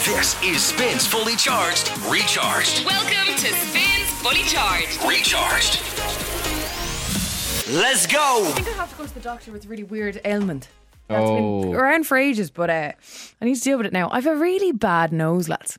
This is Spins Fully Charged, Recharged. Welcome to Spins Fully Charged. Recharged. Let's go. I think I have to go to the doctor with a really weird ailment. That's been around for ages, but I need to deal with it now. I've a really bad nose, lads.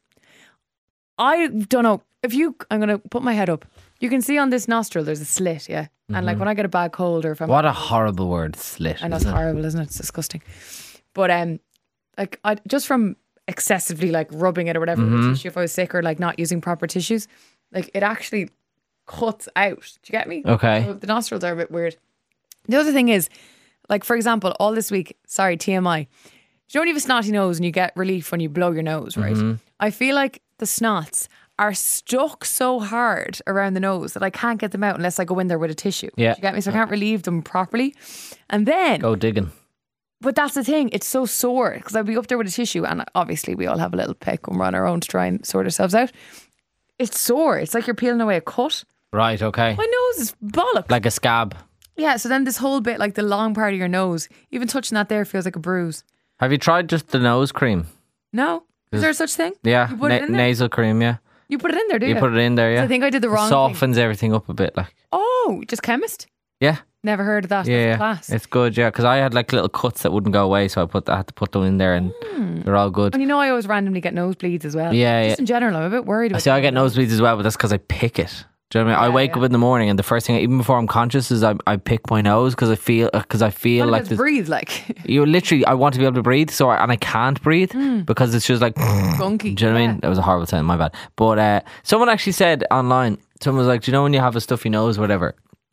I don't know. I'm going to put my head up. You can see on this nostril there's a slit, yeah? And like when I get a bad cold or if I'm... What a horrible word, slit. I know, it's horrible, isn't it? It's disgusting. But like I just from excessively like rubbing it or whatever with tissue, if I was sick or like not using proper tissues, like it actually cuts out. Do you get me? Okay. So the nostrils are a bit weird. The other thing is, like for example, all this week, sorry, TMI. Do you know when you have a snotty nose and you get relief when you blow your nose, right? I feel like the snots are stuck so hard around the nose that I can't get them out unless I go in there with a tissue. Yeah. Do you get me? So I can't relieve them properly. And then... Go digging. But that's the thing, it's so sore because I'll be up there with a tissue and obviously we all have a little pick when we're on our own to try and sort ourselves out. It's sore. It's like you're peeling away a cut. Right, okay. My nose is bollocked. Like a scab. Yeah, so then this whole bit, like the long part of your nose, even touching that there feels like a bruise. Have you tried just the nose cream? No? Is there such thing? Yeah, You put it in there? nasal cream, yeah. You put it in there, do you? You put it in there, yeah. So I think I did the wrong thing. Softens everything up a bit, like. Oh, just chemist? Yeah. Never heard of that. Yeah, That's yeah. class. It's good, yeah. Because I had like little cuts that wouldn't go away, so I had to put them in there, and they're all good. And you know I always randomly get nosebleeds as well. Yeah, Just in general, I'm a bit worried about See, I get nosebleeds as well, but that's because I pick it. Do you know what I mean? I wake up in the morning and the first thing, even before I'm conscious, is I pick my nose because I feel What like about to breathe, like you literally, I want to be able to breathe, and I can't breathe because it's just like gunky. Do you know what I mean? That was a horrible sound, my bad. But someone actually said online, someone was like, do you know when you have a stuffy nose or whatever,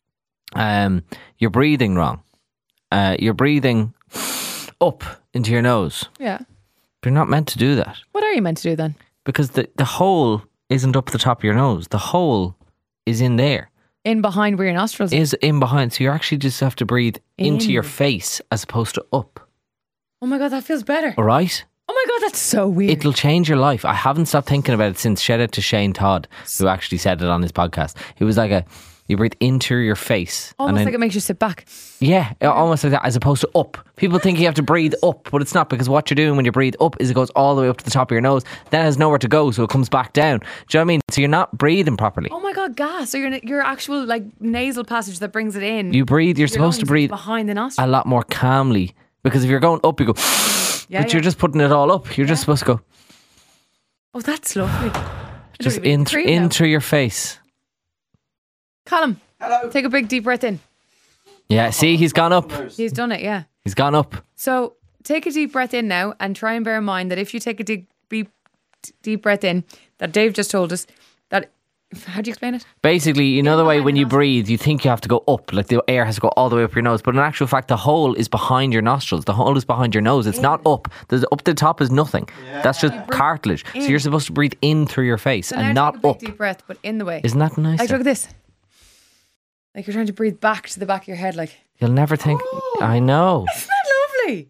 you're breathing wrong. You're breathing up into your nose. Yeah. But you're not meant to do that. What are you meant to do then? Because the hole isn't up the top of your nose. The hole is in there. In behind where your nostrils are. Is in behind. So you actually just have to breathe into In. your face as opposed to up. Oh my God, that feels better. All right? Oh my God, that's so weird. It'll change your life. I haven't stopped thinking about it since. Shout out to Shane Todd, who actually said it on his podcast. It was like you breathe into your face. Almost like it makes you sit back. Yeah, almost like that, as opposed to up. People think you have to breathe up, but it's not, because what you're doing when you breathe up is it goes all the way up to the top of your nose. Then it has nowhere to go, so it comes back down. Do you know what I mean? So you're not breathing properly. Oh my God, gas. So your actual like nasal passage that brings it in. You breathe, you're supposed to lungs breathe behind the nostril. a lot more calmly, because if you're going up, you go, but you're just putting it all up. You're just supposed to go. Oh, that's lovely. Just in through your face. Callum. Hello. Take a big deep breath in. Yeah, see, he's gone up. He's done it, yeah. He's gone up. So take a deep breath in now and try and bear in mind that if you take a deep breath in, that Dave just told us, that, how do you explain it? Basically, you know the way when you breathe, you think you have to go up, like the air has to go all the way up your nose. But in actual fact, the hole is behind your nostrils. The hole is behind your nose. It's not up. Up the top is nothing. That's just cartilage. So you're supposed to breathe in through your face So and now not take a up. big deep breath, but in the way. Isn't that nice? Like, look at this. Like you're trying to breathe back to the back of your head, like. You'll never think. I know. Isn't that lovely?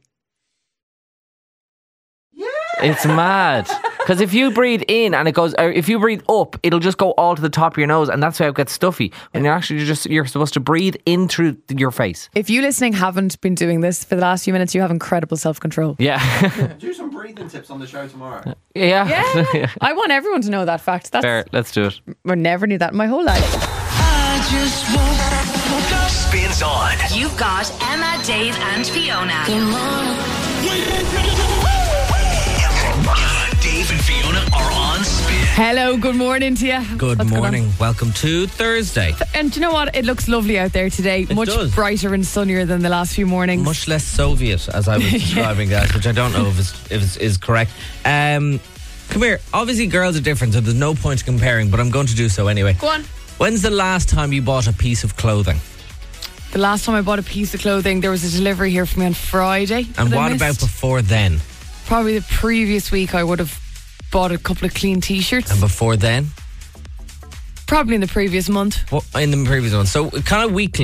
It's mad. Because if you breathe in and it goes, or if you breathe up, it'll just go all to the top of your nose, and that's why it gets stuffy. When you're actually you're supposed to breathe in through your face. If you listening haven't been doing this for the last few minutes, you have incredible self-control. Yeah. Do some breathing tips on the show tomorrow. Yeah. Yeah. I want everyone to know that fact. That's, Fair. Let's do it. I never knew that in my whole life. Spins on. You've got Emma, Dave, and Fiona. Dave and Fiona are on Spin. Hello, good morning to you. Good What's going on? morning. Welcome to Thursday. And do you know what? It looks lovely out there today. Much does. brighter and sunnier than the last few mornings. Much less Soviet, as I was describing that, which I don't know if is correct. Come here. Obviously, girls are different, so there's no point comparing, but I'm going to do so anyway. Go on. When's the last time you bought a piece of clothing? The last time I bought a piece of clothing, there was a delivery here for me on Friday. And that I what about missed. before then? Probably the previous week I would have bought a couple of clean t-shirts. And before then? Probably in the previous month. What, in the previous one. So kind of weekly.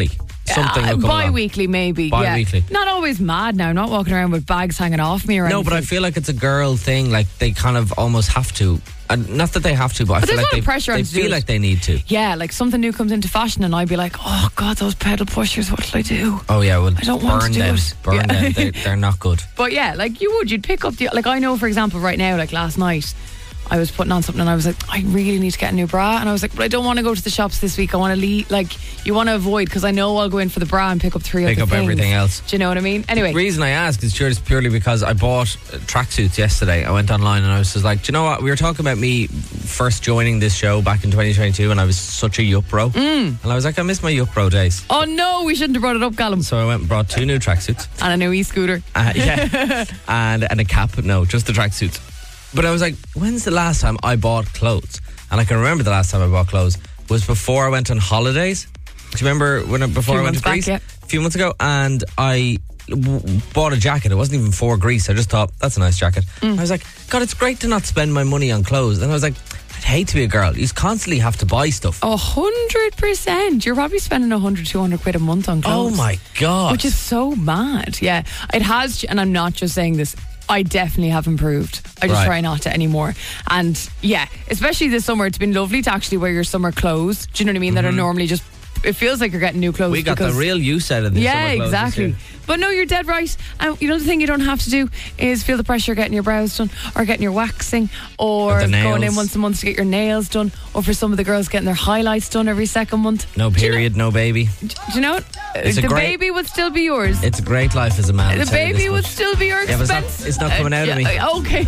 something will come along. Bi-weekly maybe. Bi-weekly. Yeah. Not always mad now, not walking around with bags hanging off me or anything. No, but I feel like it's a girl thing. Like they kind of almost have to. And not that they have to, but I feel there's like a lot of pressure on they to do feel it. like they need to. Yeah, like something new comes into fashion and I'd be like, oh God, those pedal pushers, what'll I do? Oh yeah, well, I don't want burn to do them. it. Burn Yeah. them. They're not good. But yeah, like you'd pick up like I know, for example, right now, like last night, I was putting on something and I was like, I really need to get a new bra. And I was like, but I don't want to go to the shops this week. I want to leave. Like, you want to avoid, because I know I'll go in for the bra and pick up three other Pick up things. everything else. Do you know what I mean? Anyway. The reason I ask is just purely because I bought tracksuits yesterday. I went online and I was just like, do you know what? We were talking about me first joining this show back in 2022 and I was such a yup bro. And I was like, I miss my yup bro days. Oh no, we shouldn't have brought it up, Callum. So I went and brought 2 new tracksuits. And a new e-scooter. Yeah. and a cap. No, just the tracksuits. But I was like, when's the last time I bought clothes? And I can remember the last time I bought clothes was before I went on holidays. Do you remember before I went to Greece? Back, A few months ago. And I bought a jacket. It wasn't even for Greece. I just thought, that's a nice jacket. I was like, God, it's great to not spend my money on clothes. And I was like, I'd hate to be a girl. You constantly have to buy stuff. 100%. You're probably spending 100, 200 quid a month on clothes. Oh my God. Which is so mad. Yeah. It has, and I'm not just saying this, I definitely have improved. I just Right. try not to anymore. And yeah, especially this summer, it's been lovely to actually wear your summer clothes. Do you know what I mean? That are normally just, it feels like you're getting new clothes. We got the because- real use out of this. Yeah, summer clothes this exactly. year. But no, you're dead right. And you know, the thing you don't have to do is feel the pressure of getting your brows done or getting your waxing or Or the going in nails. once a month to get your nails done, or for some of the girls getting their highlights done every second month. No period, no baby. Do you know what? It's a The great- baby would still be yours. It's a great life as a man. The I'll tell you baby this would much. still be your Yeah, but expense. it's not coming out of me. Okay.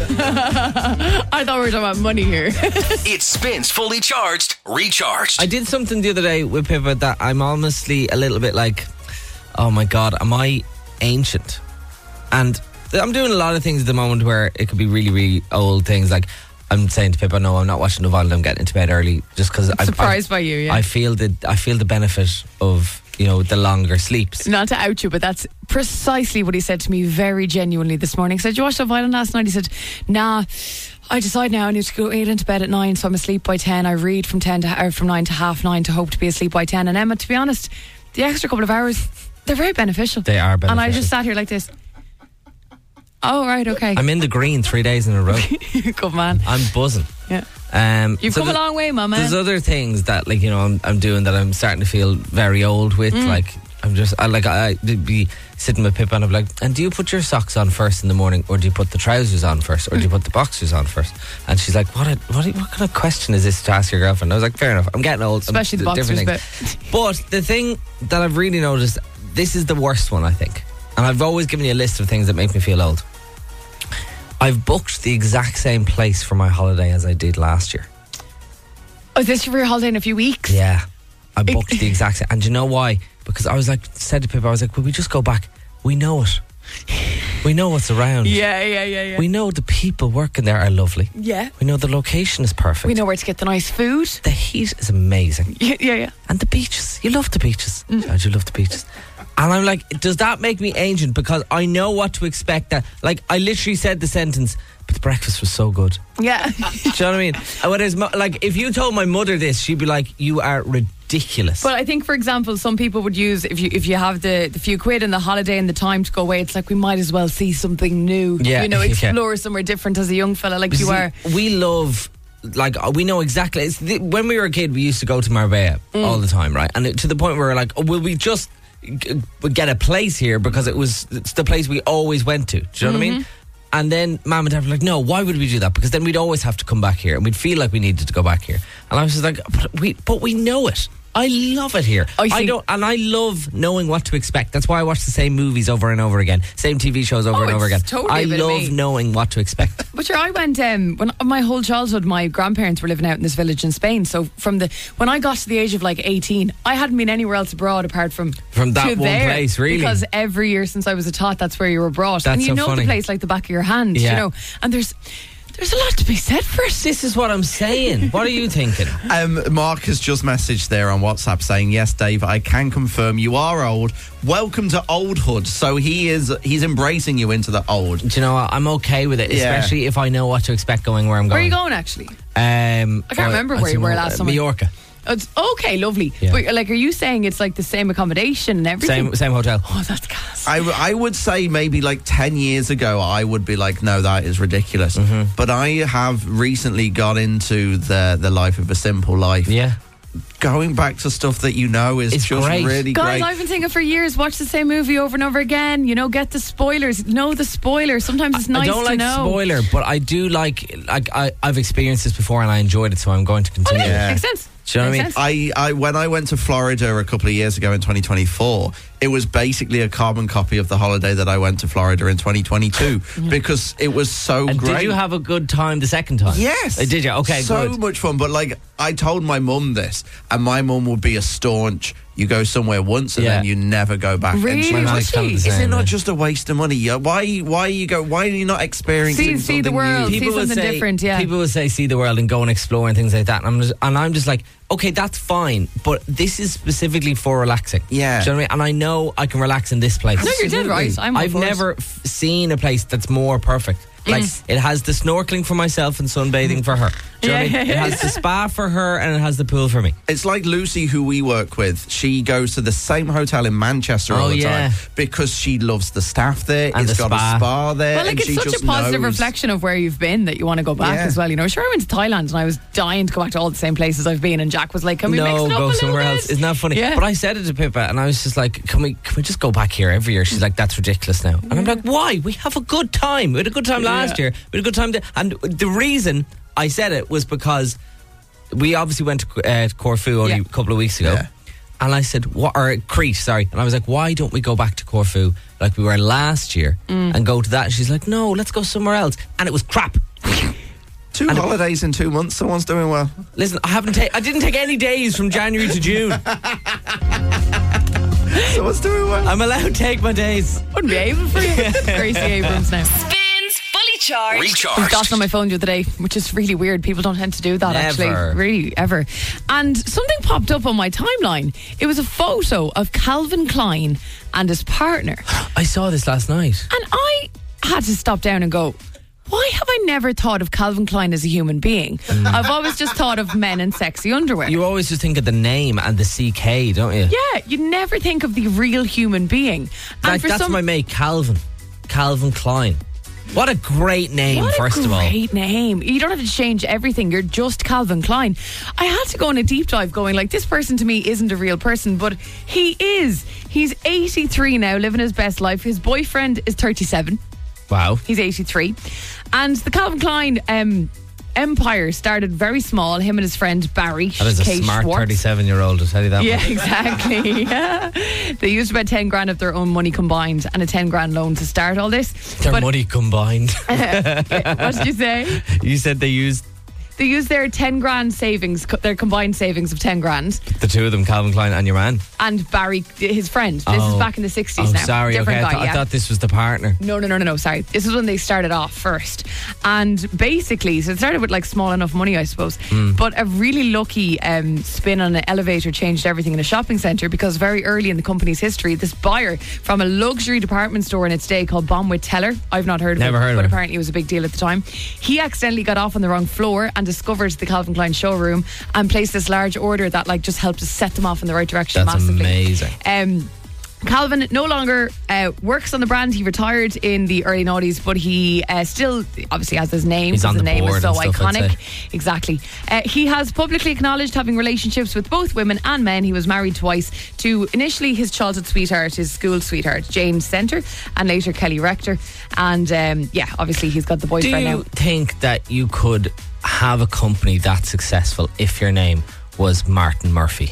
I thought we were talking about money here. It spins fully charged, recharged. I did something the other day with Pippa that I'm honestly a little bit like, oh my God, am I ancient? And I'm doing a lot of things at the moment where it could be really, really old things. Like I'm saying to Pippa, no, I'm not watching Love Island. I'm getting into bed early just because I'm Surprised by you, yeah. I feel the benefit of, you know, the longer sleeps. Not to out you, but that's precisely what he said to me very genuinely this morning. He said, you watched Love Island last night? He said, nah, I decide now I need to go into bed at 9, so I'm asleep by 10. I read from 9 to 9:30 to hope to be asleep by 10. And Emma, to be honest, the extra couple of hours, they're very beneficial. They are And I beneficial. just sat here like this. Oh, right, okay. I'm in the green 3 days in a row. Good man. I'm buzzing. Yeah. You've so come a long way, Mama. There's other things that, like, you know, I'm doing that I'm starting to feel very old with. Like, I'd be sitting with Pippa and I'm like, and do you put your socks on first in the morning, or do you put the trousers on first, or do you put the boxers on first? And she's like, what kind of question is this to ask your girlfriend? I was like, fair enough. I'm getting old. Especially the different boxers things. bit. But the thing that I've really noticed, this is the worst one, I think. And I've always given you a list of things that make me feel old. I've booked the exact same place for my holiday as I did last year. Oh, is this for your holiday in a few weeks? Yeah. I booked the exact same. And do you know why? Because I was like, said to Pippa, I was like, will we just go back? We know it. We know what's around. Yeah. We know the people working there are lovely. Yeah. We know the location is perfect. We know where to get the nice food. The heat is amazing. Yeah. And the beaches. You love the beaches. God, you love the beaches. And I'm like, does that make me ancient? Because I know what to expect. That, like, I literally said the sentence, but the breakfast was so good. Yeah. Do you know what I mean? And whereas, like, if you told my mother this, she'd be like, you are ridiculous. But I think, for example, some people would use, if you have the few quid and the holiday and the time to go away, it's like we might as well see something new. Yeah, You know, yeah. explore somewhere different as a young fella like you See, are. we love, like, we know exactly. When we were a kid, we used to go to Marbella all the time, right? And to the point where we're like, oh, will we just get a place here because it's the place we always went to? Do you know what I mean? And then Mum and Dad were like, no, why would we do that? Because then we'd always have to come back here and we'd feel like we needed to go back here. And I was just like, but we know it. I love it here. I see. And I love knowing what to expect. That's why I watch the same movies over and over again, same TV shows over and over it's again. totally I a bit of love me. knowing what to expect. But sure, I went when my whole childhood, my grandparents were living out in this village in Spain. So when I got to the age of like 18, I hadn't been anywhere else abroad apart from From that to one there, place, really? Because every year since I was a tot, that's where you were brought, That's and you so know funny. the place like the back of your hand, Yeah. you know. And there's a lot to be said for it. This is what I'm saying. What are you thinking? Mark has just messaged there on WhatsApp saying, yes, Dave, I can confirm you are old. Welcome to oldhood. So he's embracing you into the old. Do you know what? I'm okay with it, Yeah. especially if I know what to expect going where I'm going. Where are you going actually? I can't remember where you were last summer. Mallorca. It's okay, lovely. Yeah. But like, are you saying it's like the same accommodation and everything? Same hotel. Oh, that's gas. I would say maybe like 10 years ago, I would be like, no, that is ridiculous. But I have recently got into the life of a simple life. Yeah. Going back to stuff that you know is It's just great. really Guys, great. I've been thinking for years, watch the same movie over and over again. You know, get the spoilers. Know the spoilers. Sometimes it's nice I don't to like know. spoiler, but I do like I've experienced this before and I enjoyed it, so I'm going to Oh, continue. yeah, makes sense. Do you know what I Makes mean? sense. I when I went to Florida a couple of years ago in 2024, it was basically a carbon copy of the holiday that I went to Florida in 2022 because it was so And great. did you have a good time the second time? Yes. Did you? Okay, so good. much fun. But like, I told my mum this, and my mum would be a staunch, you go somewhere once and Yeah. then you never go back. And Really? she My was mum's like, kind of the is it same, not yeah. just a waste of money? Why are you not experiencing See the something world. new? See something different, yeah. People would say see the world and go and explore and things like that. And I'm just like, okay, that's fine, but this is specifically for relaxing. Yeah. Do you know what I mean? And I know I can relax in this place. No, you're dead right. I'm all I've for it. never seen a place that's more perfect. Like, it has the snorkeling for myself and sunbathing for her. Do you know what I mean? It has the spa for her and it has the pool for me. It's like Lucy, who we work with. She goes to the same hotel in Manchester all Oh, the yeah. time because she loves the staff there. And It's the got spa. a spa there. Well, like, and it's she such just a positive knows. reflection of where you've been that you want to go back Yeah. as well. You know, sure, I went to Thailand and I was dying to go back to all the same places I've been, and Jack was like, "Can we mix No, it up a go little somewhere bit?" else. Isn't that funny? Yeah. But I said it to Pippa and I was just like, can we just go back here every year? She's like, that's ridiculous now. And I'm like, why? We have a good time. We had a good time last year. We had a good time. And the reason I said it was because we obviously went to Corfu only a couple of weeks ago. Yeah. And I said, or Crete, sorry. And I was like, why don't we go back to Corfu like we were last year and go to that? And she's like, no, let's go somewhere else. And it was crap. 2 holidays in 2 months. Someone's doing well. Listen, I didn't take any days from January to June. Someone's doing well. I'm allowed to take my days. Wouldn't be able for you. Gracie Abrams now. Spins Fully Charged. I was Recharged. dashing on my phone the other day, which is really weird. People don't tend to do that, Never. actually. Really, ever. And something popped up on my timeline. It was a photo of Calvin Klein and his partner. I saw this last night. And I had to stop down and go, why have I never thought of Calvin Klein as a human being? I've always just thought of men in sexy underwear. You always just think of the name and the CK, don't you? Yeah, you never think of the real human being. And Like, for that's some, my mate, Calvin Klein. What a great name, what first a of all. great name. You don't have to change everything. You're just Calvin Klein. I had to go on a deep dive going, like, this person to me isn't a real person, but he is. He's 83 now, living his best life. His boyfriend is 37. Wow. He's 83. And the Calvin Klein empire started very small. Him and his friend Barry. That is a Kay smart Schwartz. 37-year-old, I'll tell you that Yeah, much. exactly. Yeah. They used about 10 grand of their own money combined and a 10 grand loan to start all this. Their But- money combined. What did you say? You said they used They used their 10 grand savings, their combined savings of 10 grand, the two of them, Calvin Klein and your man. and Barry, his friend. This is back in the 60s now. Sorry. Different Okay, guy, I thought this was the partner. No, sorry. This is when they started off first. And basically, so it started with like small enough money, I suppose. But a really lucky spin on an elevator changed everything in a shopping centre, because very early in the company's history, this buyer from a luxury department store in its day called Bonwit Teller, I've not heard of Never it, heard of but it. apparently it was a big deal at the time. He accidentally got off on the wrong floor and discovered the Calvin Klein showroom and placed this large order that like just helped to set them off in the right direction That's massively. amazing. Calvin no longer works on the brand. He retired in the early 90s, but he still obviously has his name. He's on because the name is board so and stuff, I'd iconic. say. Exactly. He has publicly acknowledged having relationships with both women and men. He was married twice to initially his childhood sweetheart, his school sweetheart, Jane Center, and later Kelly Rector. And obviously he's got the Do boyfriend you now. think that you could have a company that successful if your name was Martin Murphy?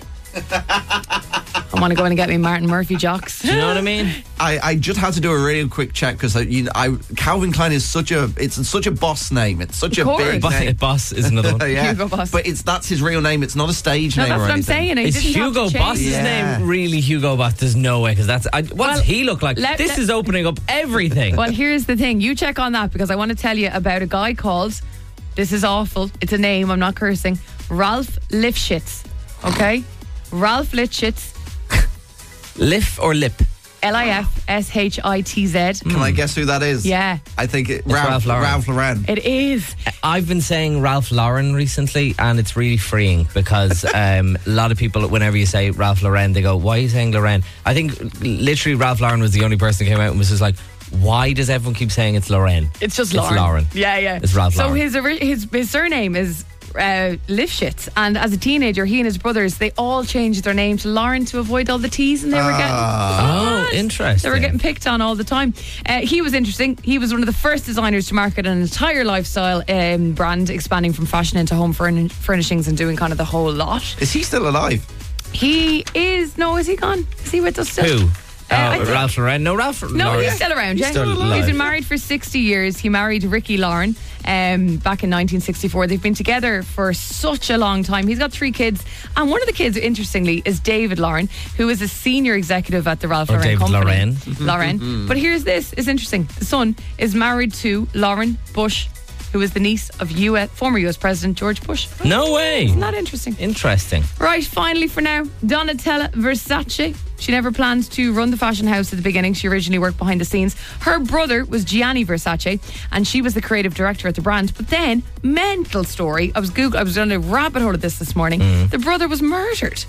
I want to go in and get me Martin Murphy jocks. Do you know what I mean? I just had to do a really quick check because Calvin Klein is such a boss name. It's such a course. big name. Boss is another one. Yeah. Hugo Boss. But that's his real name. It's not a stage No, name that's or what I'm anything. saying. He Is didn't have Hugo to change. Boss's Yeah. name really Hugo Boss? There's no way, because what's Well, he look like? This is opening up everything. Well, here's the thing. You check on that, because I want to tell you about a guy called, this is awful, it's a name, I'm not cursing, Ralph Lifshitz. Okay? Ralph Lifshitz. Liff or lip? Lifshitz. Can I guess who that is? Yeah. I think Ralph Lauren. Ralph Lauren. It is. I've been saying Ralph Lauren recently, and it's really freeing because a lot of people, whenever you say Ralph Lauren, they go, "Why are you saying Lauren?" I think literally Ralph Lauren was the only person that came out and was just like, "Why does everyone keep saying it's Lauren?" It's just Lauren. It's Lauren. Yeah. It's Ralph so Lauren. his surname is Lifshitz, and as a teenager, he and his brothers, they all changed their name to Lauren to avoid all the T's, and they were getting interesting. They were getting picked on all the time. He was interesting. He was one of the first designers to market an entire lifestyle brand, expanding from fashion into home furnishings and doing kind of the whole lot. Is he still alive? He is. No, is he gone? Is he with us still? Who? I think- Ralph Lauren? No, Ralph No, Lauren. he's still around. He's Yeah, still alive. He's been married for 60 years. He married Ricky Lauren back in 1964. They've been together for such a long time. He's got 3 kids, and one of the kids, interestingly, is David Lauren, who is a senior executive at the Ralph Lauren David company. Lauren. Lauren. But here's this: it's interesting. The son is married to Lauren Bush, who is the niece of former US President George Bush. No way. Isn't that interesting? Interesting. Right, finally for now, Donatella Versace. She never planned to run the fashion house at the beginning. She originally worked behind the scenes. Her brother was Gianni Versace, and she was the creative director at the brand. But then, mental story, I was on a rabbit hole of this morning. The brother was murdered.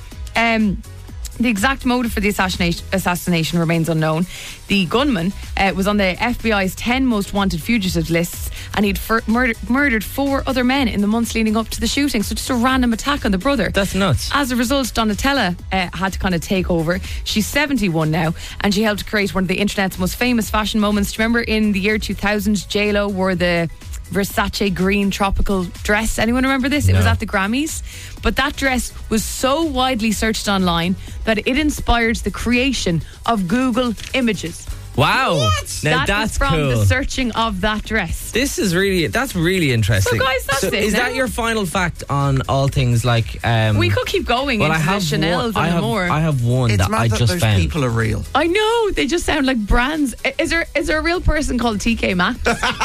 The exact motive for the assassination remains unknown. The gunman was on the FBI's 10 most wanted fugitives lists, and he'd murdered 4 other men in the months leading up to the shooting. So just a random attack on the brother. That's nuts. As a result, Donatella had to kind of take over. She's 71 now, and she helped create one of the internet's most famous fashion moments. Do you remember in the year 2000, J-Lo wore the Versace green tropical dress? Anyone remember this? It was at the Grammys. But that dress was so widely searched online that it inspired the creation of Google Images. Wow. Now that's is from cool. the searching of that dress. That's really interesting. So, guys, that's it Is now. that your final fact on all things like We could keep going into the Chanel's and more. I have one It's that mad I that just those found. people are real. I know, they just sound like brands. Is there a real person called TK Maxx?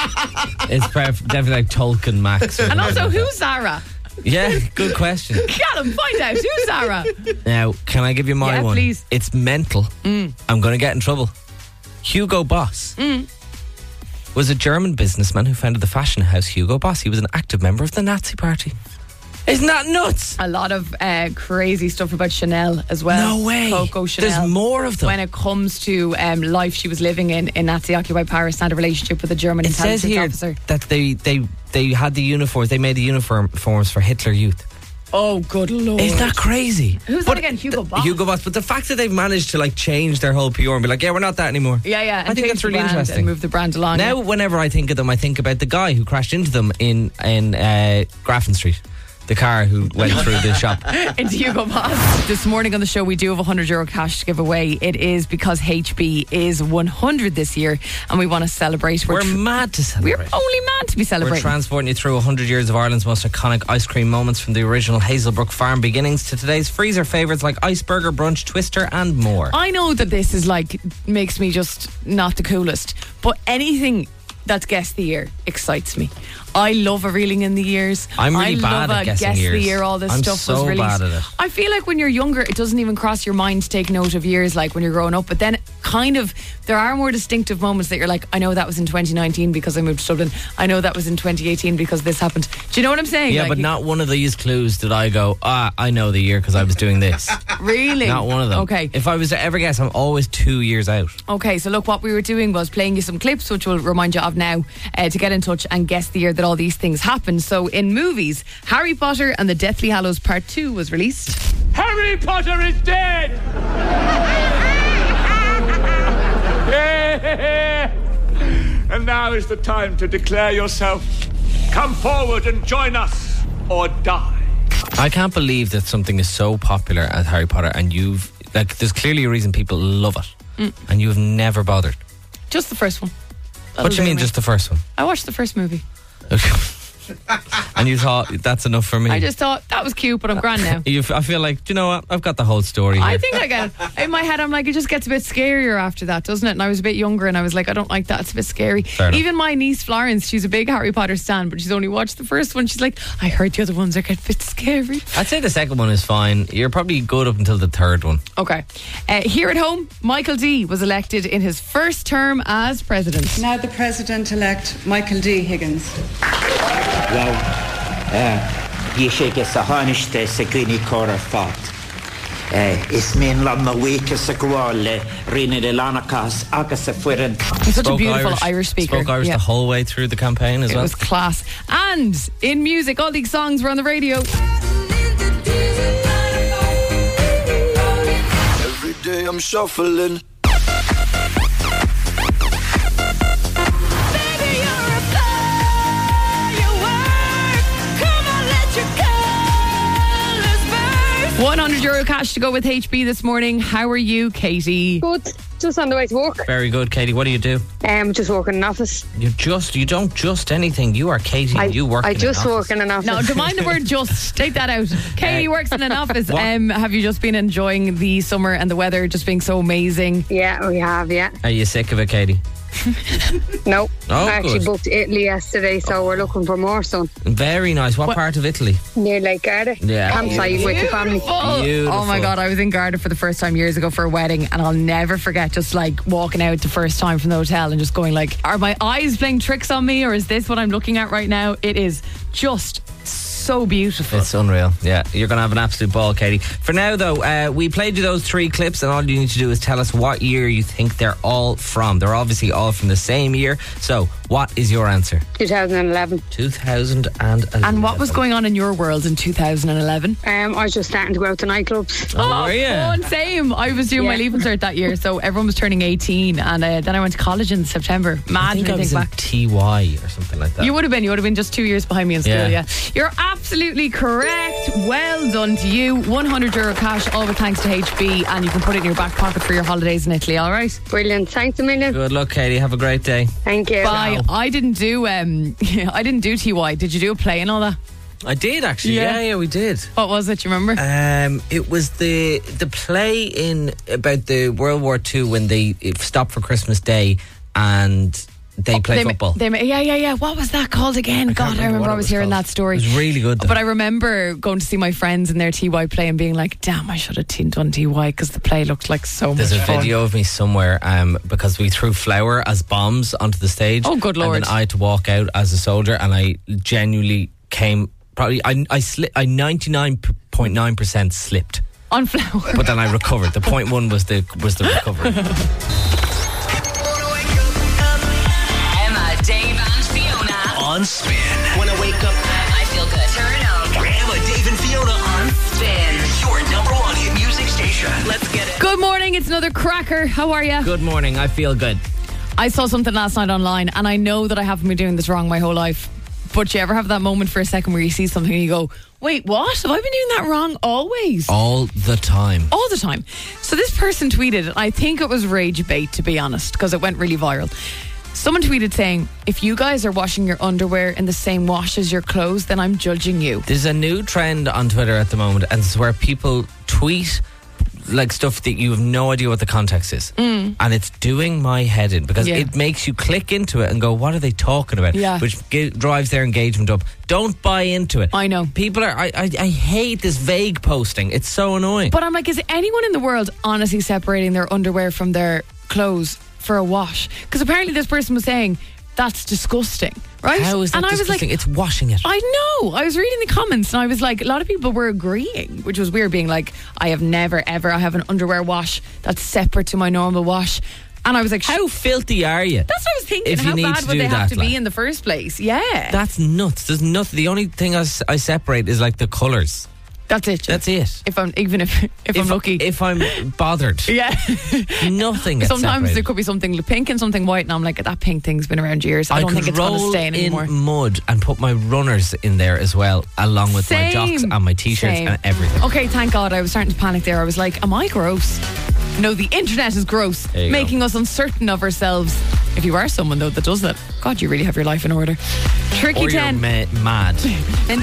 It's definitely like Tolkien Max. And also, who's Zara? Yeah, good question. Callum, find out who's Zara. Now, can I give you my Yeah, one? please. It's mental. I'm going to get in trouble. Hugo Boss was a German businessman who founded the fashion house Hugo Boss. He was an active member of the Nazi Party. Isn't that nuts? A lot of crazy stuff about Chanel as well. No way. Coco Chanel. There's more of them. When it comes to life she was living in Nazi-occupied Paris, and a relationship with a German It says intelligence here officer. that they had the uniforms. They made the uniforms for Hitler Youth. Oh, good lord. Isn't that crazy? Who's that again? Hugo Boss? Hugo Boss. But the fact that they've managed to like change their whole PR and be like, yeah, we're not that anymore. Yeah. I think that's really interesting. And move the brand along. Now, whenever I think of them, I think about the guy who crashed into them in Grafton Street. The car who went through the shop. Into Hugo Boss. This morning on the show, we do have €100 cash to give away. It is because HB is 100 this year, and we want to celebrate. We're mad to celebrate. We're only mad to be We're celebrating. transporting you through 100 years of Ireland's most iconic ice cream moments, from the original Hazelbrook Farm beginnings to today's freezer favourites like Iceburger, Brunch, Twister and more. I know that this is makes me just not the coolest, but anything that's Guess the Year excites me. I love a reeling in the years. I'm really I bad love at a guessing Guess years. the Year. All this I'm stuff so was released. bad at it. I feel like when you're younger, it doesn't even cross your mind to take note of years, like when you're growing up. But then, kind of, there are more distinctive moments that you're like, I know that was in 2019 because I moved to Dublin. I know that was in 2018 because this happened. Do you know what I'm saying? Yeah, Like, but not one of these clues did I go, I know the year because I was doing this. really. Not one of them. Okay. If I was to ever guess, I'm always 2 years out. Okay, so look, what we were doing was playing you some clips, which we'll remind you of now, to get in touch and guess the year that all these things happened. So in movies, Harry Potter and the Deathly Hallows Part 2 was released. Harry Potter is dead! And now is the time to declare yourself. Come forward and join us, or die. I can't believe that something is so popular as Harry Potter and you've, there's clearly a reason people love it and you've never bothered. Just the first one. What do you mean, just the first one? I watched the first movie. And you thought, that's enough for me. I just thought that was cute, but I'm grand now. I feel like, do you know what? I've got the whole story here. I think I get it. In my head, I'm like, it just gets a bit scarier after that, doesn't it? And I was a bit younger and I was like, I don't like that. It's a bit scary. Fair enough. Even my niece Florence, she's a big Harry Potter stan, but she's only watched the first one. She's like, I heard the other ones are getting a bit scary. I'd say the second one is fine. You're probably good up until the third one. Okay. Here at home, Michael D was elected in his first term as president. Now the President-elect, Michael D. Higgins. Bhí sé go sa tháineasta sa gcuine córa fat. Is mín lam na bhuicha sa gháil le rinne de lanachas agus sa fuirin. He's such a beautiful Irish speaker. Spoke Irish the whole way through the campaign as well. It was class. And in music, all these songs were on the radio. Every day I'm shuffling. Baby, you're a firework. Come on, let your colours burst. €100 cash to go with HB this morning. How are you, Katie? Good. Just on the way to work. Very good, Katie. What do you do? Just work in an office. You don't just anything. You are Katie. You work in an office. I just work in an office. No, don't mind the word just. Take that out. Katie works in an office. Have you just been enjoying the summer and the weather just being so amazing? Yeah, we have, yeah. Are you sick of it, Katie? No. Oh, I actually good. booked Italy yesterday, so we're looking for more sun. Very nice. What part of Italy? Near Lake Garda. Yeah. Campsite with the family. Beautiful. Oh my God, I was in Garda for the first time years ago for a wedding, and I'll never forget just like walking out the first time from the hotel and just going like, are my eyes playing tricks on me, or is this what I'm looking at right now? It is just so beautiful. It's unreal. Yeah, you're going to have an absolute ball, Katie. For now, though, we played you those 3 clips, and all you need to do is tell us what year you think they're all from. They're obviously all from the same year. So, what is your answer? 2011. 2011. And what was going on in your world in 2011? I was just starting to go out to nightclubs. Oh, were you? Fun, same. I was doing my Leaving Cert that year, so everyone was turning 18, and then I went to college in September. I think I was in TY or something like that. You would have been just 2 years behind me in school, yeah. You're absolutely correct. Well done to you. €100 cash, all with thanks to HB, and you can put it in your back pocket for your holidays in Italy, all right? Brilliant. Thanks a million. Good luck, Katie. Have a great day. Thank you. Bye. I didn't do I didn't do TY. Did you do a play and all that? I did, actually. Yeah, we did. What was it? Do you remember? It was the play in about the World War II when they stopped for Christmas Day and they play football. Yeah. What was that called again? God, I remember I was hearing that story. It was really good, though. But I remember going to see my friends in their TY play and being like, damn, I should have done TY because the play looked like so much fun. There's a video of me somewhere because we threw flour as bombs onto the stage. Oh, good Lord. And then I had to walk out as a soldier, and I genuinely came... Probably, I 99.9% slipped. On flour. But then I recovered. The 0.1 was the recovery. Emma, Dave and Fiona. On Spin. When I wake up, I feel good. Turn up. Emma, Dave, and Fiona on Spin. your #1 hit music station. Let's get it. Good morning. It's another cracker. How are you? Good morning. I feel good. I saw something last night online, and I know that I haven't been doing this wrong my whole life. But you ever have that moment for a second where you see something and you go, wait, what? Have I been doing that wrong always? All the time. All the time. So this person tweeted, and I think it was rage bait, to be honest, because it went really viral. Someone tweeted saying, if you guys are washing your underwear in the same wash as your clothes, then I'm judging you. There's a new trend on Twitter at the moment, and it's where people tweet like stuff that you have no idea what the context is, and it's doing my head in because it makes you click into it and go, what are they talking about? Which drives their engagement up. Don't buy into it. I know. People are I hate this vague posting. It's so annoying. But I'm like, is anyone in the world honestly separating their underwear from their clothes for a wash? Because apparently this person was saying that's disgusting, right? How is that disgusting? It's washing it. I know. I was reading the comments and I was like, a lot of people were agreeing, which was weird, being like, I have never ever, I have an underwear wash that's separate to my normal wash. And I was like, how filthy are you? That's what I was thinking. If you how need bad to would do they have that, to be like. in the first place? Yeah. That's nuts. There's nothing. The only thing I separate is like the colours. That's it. That's it. If I'm lucky. If I'm bothered. Yeah. Nothing gets Sometimes separated. there could be something pink and something white, and I'm like, that pink thing's been around years. I don't think it's going to stain anymore. in mud and put my runners in there as well, along with my jocks and my t-shirts and everything. Okay, thank God. I was starting to panic there. I was like, am I gross? No, the internet is gross, There you making us uncertain of ourselves. If you are someone, though, that does that, God, you really have your life in order. Tricky Or 10. you're mad. And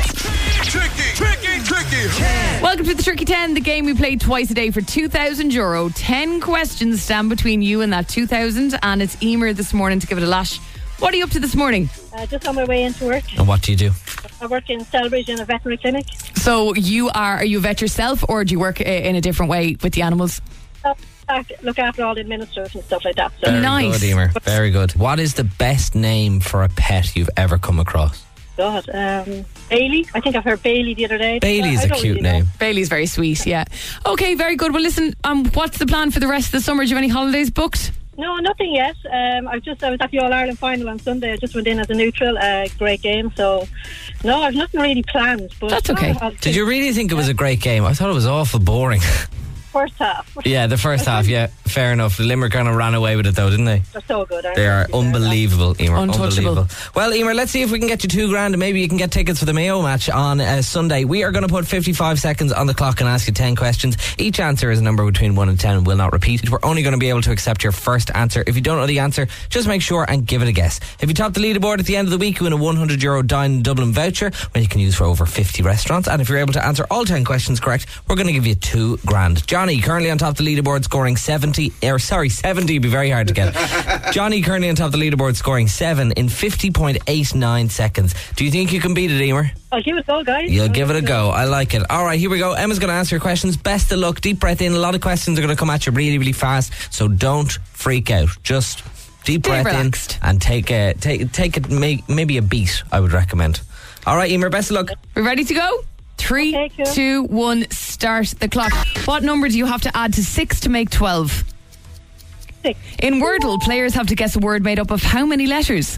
Tricky. welcome to the Tricky 10, the game we play twice a day for €2,000. 10 questions stand between you and that 2,000, and it's Emer this morning to give it a lash. What are you up to this morning? Just on my way into work. And what do you do? I work in Selbridge in a veterinary clinic. So are you a vet yourself, or do you work in a different way with the animals? Look after all the administrators and stuff like that. So. Very Nice. good, Emer. Very good. What is the best name for a pet you've ever come across? God, Bailey. I think I've heard Bailey the other day. Bailey's I a don't cute really know. name. Bailey's very sweet, yeah. Okay, very good. Well, listen, what's the plan for the rest of the summer? Do you have any holidays booked? No, nothing yet. I was at the All Ireland final on Sunday. I just went in as a neutral. Great game. So, no, I've nothing really planned. But That's okay. Did you really think it was a great game? I thought it was awful boring. First half. Yeah, the first half, yeah. Fair enough. Limerick kind of ran away with it though, didn't they? They're so good. They are unbelievable, Emer. Untouchable. Unbelievable. Well, Emer, let's see if we can get you $2,000 and maybe you can get tickets for the Mayo match on Sunday. We are going to put 55 seconds on the clock and ask you 10 questions. Each answer is a number between 1 and 10 and will not repeat. We're only going to be able to accept your first answer. If you don't know the answer, just make sure and give it a guess. If you top the leaderboard at the end of the week, you win a €100 Dine in Dublin voucher, where you can use for over 50 restaurants. And if you're able to answer all 10 questions correct, we're going to give you $2,000. Johnny, currently on top of the leaderboard, scoring 70, would be very hard to get. Johnny currently on top of the leaderboard, scoring 7 in 50.89 seconds. Do you think you can beat it, Emer? I'll give it a go, guys. You'll give it a go. I like it. All right, here we go. Emma's going to answer your questions. Best of luck. Deep breath in. A lot of questions are going to come at you really, really fast, so don't freak out. Just deep breath relaxed. in and take it maybe a beat, I would recommend. All right, Emer, best of luck. We ready to go? 3, Okay, cool. 2, 1, start the clock. What number do you have to add to 6 to make 12? 6. In Wordle, players have to guess a word made up of how many letters?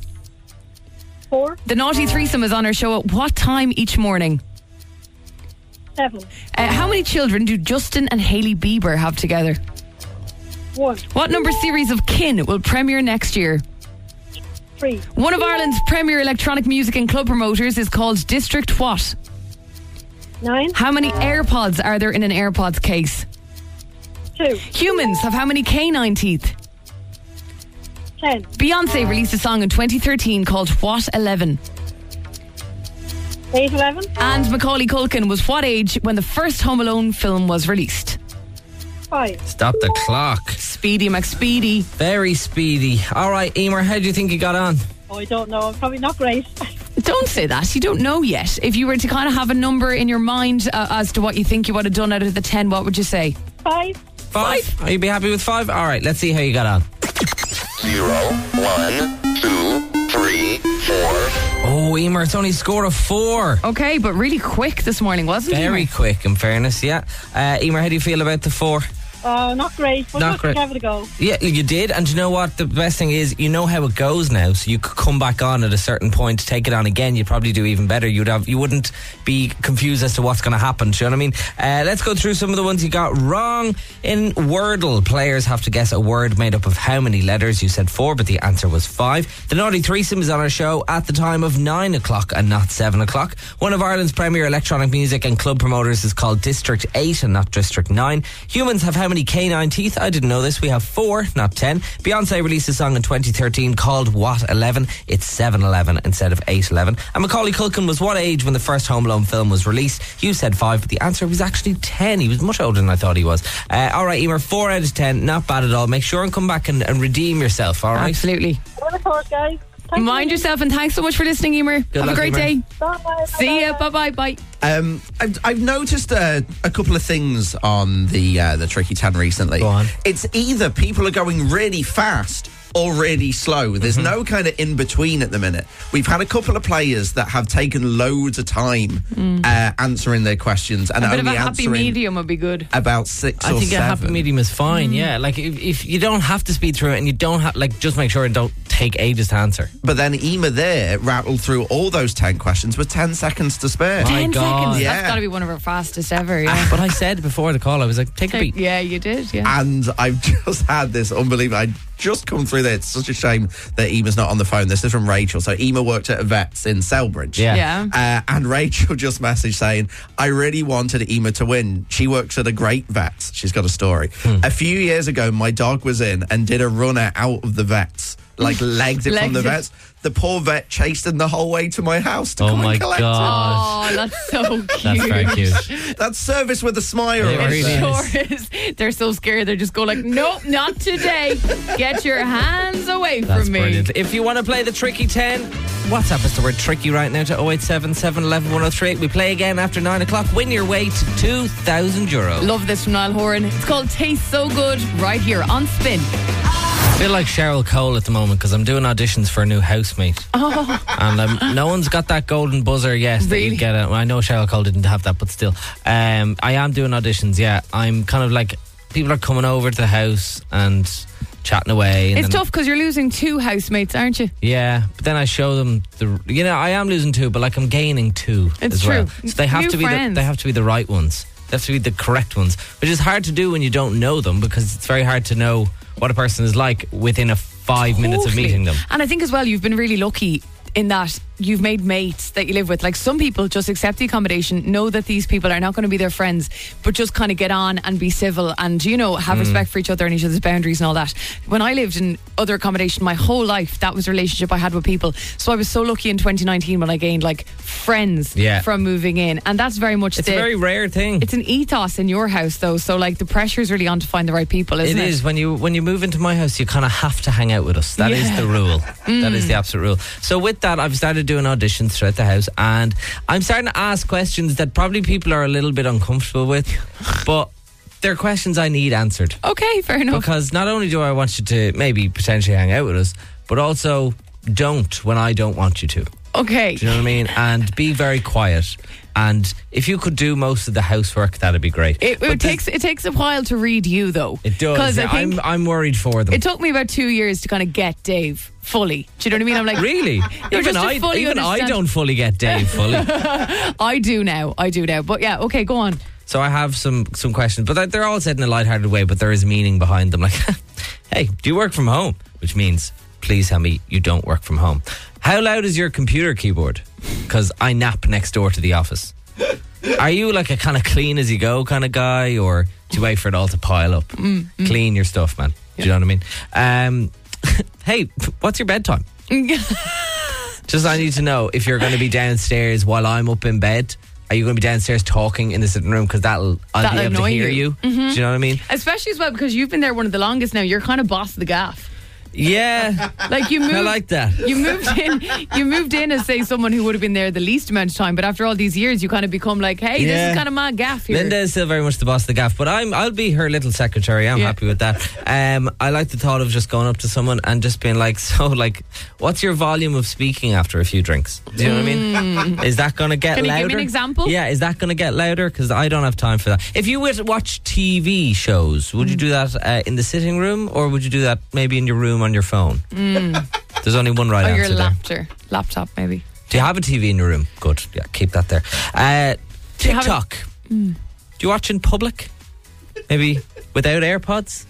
4. The Naughty Threesome is on our show at what time each morning? 7. How many children do Justin and Hailey Bieber have together? 1. What number series of Kin will premiere next year? 3. One of Ireland's premier electronic music and club promoters is called District what? 9. How many AirPods are there in an AirPods case? 2. Humans have how many canine teeth? 10. Beyonce released a song in 2013 called What 11? 8, 11. And Macaulay Culkin was what age when the first Home Alone film was released? 5. Stop the clock. Speedy McSpeedy. Very speedy. All right, Emer, how do you think you got on? Oh, I don't know. Probably not great. Don't say that. You don't know yet. If you were to kind of have a number in your mind as to what you think you would have done out of the 10, what would you say? 5. 5? Are you be happy with 5? All right, let's see how you got on. 0, 1, 2, 3, 4. Oh, Emer, it's only a score of 4. Okay, but really quick this morning, wasn't it? Very quick, in fairness, yeah. Emer, how do you feel about the 4? Oh, not great. But Not look, great. give it a go. Yeah, you did. And you know what? The best thing is, you know how it goes now. So you could come back on at a certain point, take it on again. You'd probably do even better. You wouldn't be confused as to what's going to happen. Do you know what I mean? Let's go through some of the ones you got wrong. In Wordle, players have to guess a word made up of how many letters? You said 4, but the answer was 5. The Naughty Threesome is on our show at the time of 9 o'clock and not 7 o'clock. One of Ireland's premier electronic music and club promoters is called District 8 and not District 9. Humans have how many canine teeth? I didn't know this. We have 4, not 10. Beyonce released a song in 2013 called What 11? It's 7-11 instead of 8-11. And Macaulay Culkin was what age when the first Home Alone film was released? You said 5, but the answer was actually 10. He was much older than I thought he was. All right, Emer, 4 out of 10. Not bad at all. Make sure and come back and redeem yourself, all right? Absolutely. Of course, guys. Mind yourself, and thanks so much for listening, Emer. Have luck, a great Emer. day. Bye. See ya. Bye-bye. Bye. I've noticed a couple of things on the Tricky 10 recently. Go on. It's either people are going really fast or really slow. There's no kind of in between at the minute. We've had a couple of players that have taken loads of time answering their questions and A bit of only a happy answering medium would be good. about 6 I or think 7. a happy medium is fine, yeah. Like, if you don't have to speed through it and you don't have, like, just make sure it don't take ages to answer. But then Ema there rattled through all those 10 questions with 10 seconds to spare. My 10 God. seconds. Yeah. That's got to be one of our fastest ever. Yeah. But I said before the call, I was like, take a beat. Yeah, you did. Yeah. And I've just had this unbelievable. I just come through there. It's such a shame that Ema's not on the phone. This is from Rachel. So Ema worked at a vet's in Selbridge. Yeah. And Rachel just messaged saying, I really wanted Ema to win. She works at a great vet. She's got a story. A few years ago, my dog was in and did a runner out of the vet's like legged it from the Legged it. vets. The poor vet chased him the whole way to my house to come my and collect God. Oh, that's so cute. That's very cute. it. That's service with a smile. It right really there. Sure is. They're so scared. They just go like, nope, not today. Get your hands away That's from me. brilliant. If you want to play the Tricky 10, WhatsApp us the word Tricky right now to 0877 11 1038. We play again after 9 o'clock. Win your way to €2,000. Love this from Niall Horan. It's called Taste So Good right here on Spin. I feel like Cheryl Cole at the moment because I'm doing auditions for a new housemate. Oh, And no one's got that golden buzzer yet that Really? you get it. Well, I know Cheryl Cole didn't have that, but still. I am doing auditions, yeah. I'm kind of like, people are coming over to the house and chatting away. And it's then- tough because you're losing 2 housemates, aren't you? Yeah, but then I show them I am losing 2, but like I'm gaining 2 It's as well. true. So they have New to be friends. they have to be the right ones. They have to be the correct ones, which is hard to do when you don't know them because it's very hard to know what a person is like within a 5 minutes of Totally. meeting them. And I think as well, you've been really lucky in that you've made mates that you live with. Like some people just accept the accommodation, know that these people are not going to be their friends, but just kind of get on and be civil and, have respect for each other and each other's boundaries and all that. When I lived in other accommodation my whole life, that was the relationship I had with people. So I was so lucky in 2019 when I gained like friends from moving in. And that's very much It's a very rare thing. It's an ethos in your house though. So like the pressure is really on to find the right people, isn't it? It is. When you move into my house, you kind of have to hang out with us. That is the rule. That is the absolute rule. So with that, I've started doing auditions throughout the house, and I'm starting to ask questions that probably people are a little bit uncomfortable with, but they're questions I need answered. Okay, fair enough. Because not only do I want you to maybe potentially hang out with us, but also don't when I don't want you to. Okay. Do you know what I mean? And be very quiet. And if you could do most of the housework, that'd be great. It takes a while to read you though. It does. 'Cause I think I'm worried for them. it took me about 2 years to kind of get Dave fully. Do you know what I mean? I'm like, Really? No, Even just to I fully understand. don't fully get Dave fully. I do now. But yeah, okay, go on. So I have some questions, but they're all said in a lighthearted way, but there is meaning behind them. Like, hey, do you work from home? Which means, please tell me you don't work from home. How loud is your computer keyboard? Because I nap next door to the office. Are you like a kind of clean as you go kind of guy, or do you wait for it all to pile up? Clean your stuff, man. Do you know what I mean? Hey, what's your bedtime? Just I need to know if you're going to be downstairs while I'm up in bed. Are you going to be downstairs talking in the sitting room? Because I'll be able to annoy hear you. Do you know what I mean? Especially as well because you've been there one of the longest now. You're kind of boss of the gaff. Yeah. Like you moved, I like that. You moved in as say someone who would have been there the least amount of time, but after all these years, you kind of become like, hey, this Yeah. is kind of my gaff here. Linda is still very much the boss of the gaff, but I'll be her little secretary. I'm happy with that. I like the thought of just going up to someone and just being like, so like, what's your volume of speaking after a few drinks? Do you know what I mean? Is that going to get Can you louder? give me an example? Yeah, is that going to get louder? Because I don't have time for that. If you were to watch TV shows, would you do that in the sitting room, or would you do that maybe in your room on your phone? There's only one right or answer your there. laptop maybe. Do you have a TV in your room? Good. Yeah, keep that there. Do you have TikTok. Do you watch in public? Maybe without AirPods?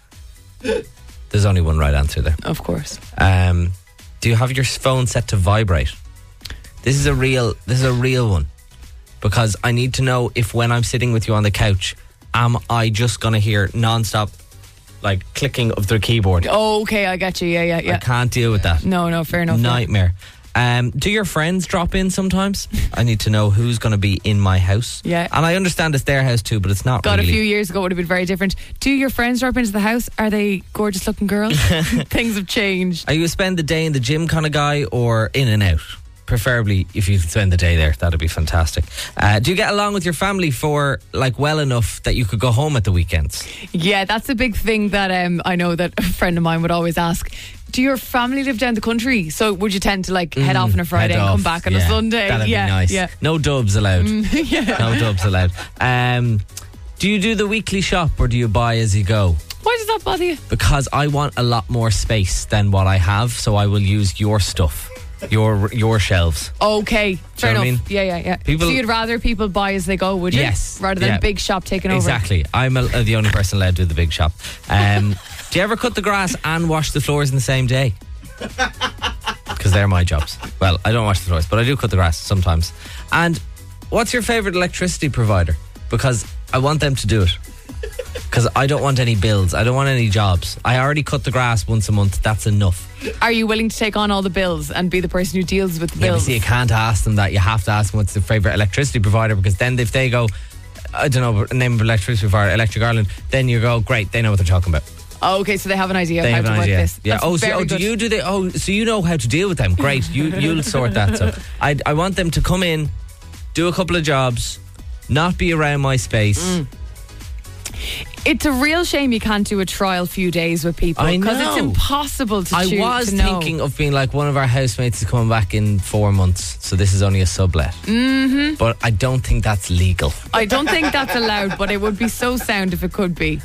There's only one right answer there. Of course. Do you have your phone set to vibrate? This is a real one. Because I need to know if when I'm sitting with you on the couch, am I just going to hear non-stop like clicking of the keyboard? Oh, okay, I got you. Yeah. I can't deal with that. No, fair enough. Nightmare. Do your friends drop in sometimes? I need to know who's going to be in my house. Yeah. And I understand it's their house too, but it's not God, really. a few years ago it would have been very different. Do your friends drop into the house? Are they gorgeous looking girls? Things have changed. Are you a spend the day in the gym kind of guy, or in and out? Preferably if you could spend the day there, that'd be fantastic. Do you get along with your family for like well enough that you could go home at the weekends? Yeah, that's a big thing that I know that a friend of mine would always ask. Do your family live down the country? So would you tend to like head off on a Friday and come back on a Sunday? That'd be nice. Yeah. No dubs allowed. Yeah. No dubs allowed. Do you do the weekly shop, or do you buy as you go? Why does that bother you? Because I want a lot more space than what I have, so I will use your stuff. Your shelves. Okay, fair know enough. what I mean? Yeah. People- So you'd rather people buy as they go, would you? Yes. Rather than Yeah. a big shop taking over. Exactly. I'm the only person allowed to do the big shop. Do you ever cut the grass and wash the floors in the same day? Because they're my jobs. Well, I don't wash the floors, but I do cut the grass sometimes. And what's your favourite electricity provider? Because I want them to do it. Because I don't want any bills. I don't want any jobs. I already cut the grass once a month. That's enough. Are you willing to take on all the bills and be the person who deals with the Yeah, but bills? see, you can't ask them that. You have to ask them what's their favourite electricity provider, because then if they go, I don't know, name of electricity provider, Electric Ireland, then you go, great, they know what they're talking about. Oh, okay, so they have an idea They of how have to an work idea. this. Yeah. That's very Do good. you do the? So you know how to deal with them. Great. You'll sort that. So I want them to come in, do a couple of jobs, not be around my space. It's a real shame you can't do a trial few days with people I because it's know. impossible to I choose was to know. thinking of being like, one of our housemates is coming back in 4 months, so this is only a sublet. Mm-hmm. But I don't think that's legal. I don't think that's allowed, but it would be so sound if it could be.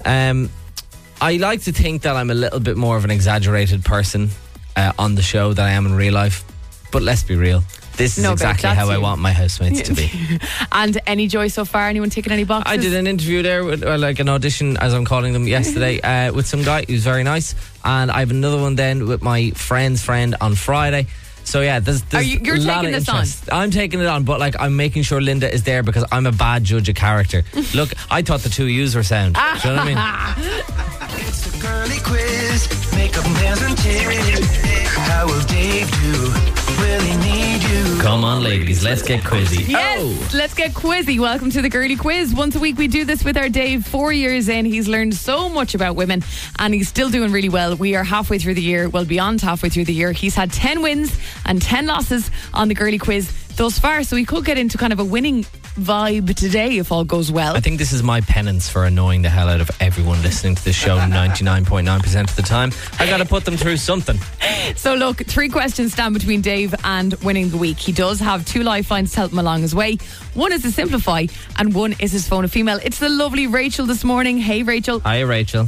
I like to think that I'm a little bit more of an exaggerated person on the show than I am in real life. But let's be real. This is No, babe, exactly that's how I you. want my housemates to be. And any joy so far? Anyone taking any boxes? I did an interview there, with, like an audition, as I'm calling them, yesterday, with some guy who's very nice. And I have another one then with my friend's friend on Friday. So yeah, there's you're a lot taking of this on? interest. I'm taking it on, but like I'm making sure Linda is there because I'm a bad judge of character. Look, I thought the two yous were sound. Do you know what I mean? It's the girly quiz. Makeup and pants and tips. How will Dave do? Will he need you? Come on, ladies, let's get quizzy. Yes, let's get quizzy. Welcome to the Girly Quiz. Once a week we do this with our Dave. 4 years in, he's learned so much about women and he's still doing really well. We are halfway through the year, well beyond halfway through the year. He's had 10 wins and 10 losses on the Girly Quiz thus far, so he could get into kind of a winning vibe today if all goes well. I think this is my penance for annoying the hell out of everyone listening to this show 99.9% of the time. I got to put them through something. So look, 3 questions stand between Dave and winning the week. He does have 2 lifelines to help him along his way. One is to simplify and one is his phone a female. It's the lovely Rachel this morning. Hey Rachel. Hi, Rachel.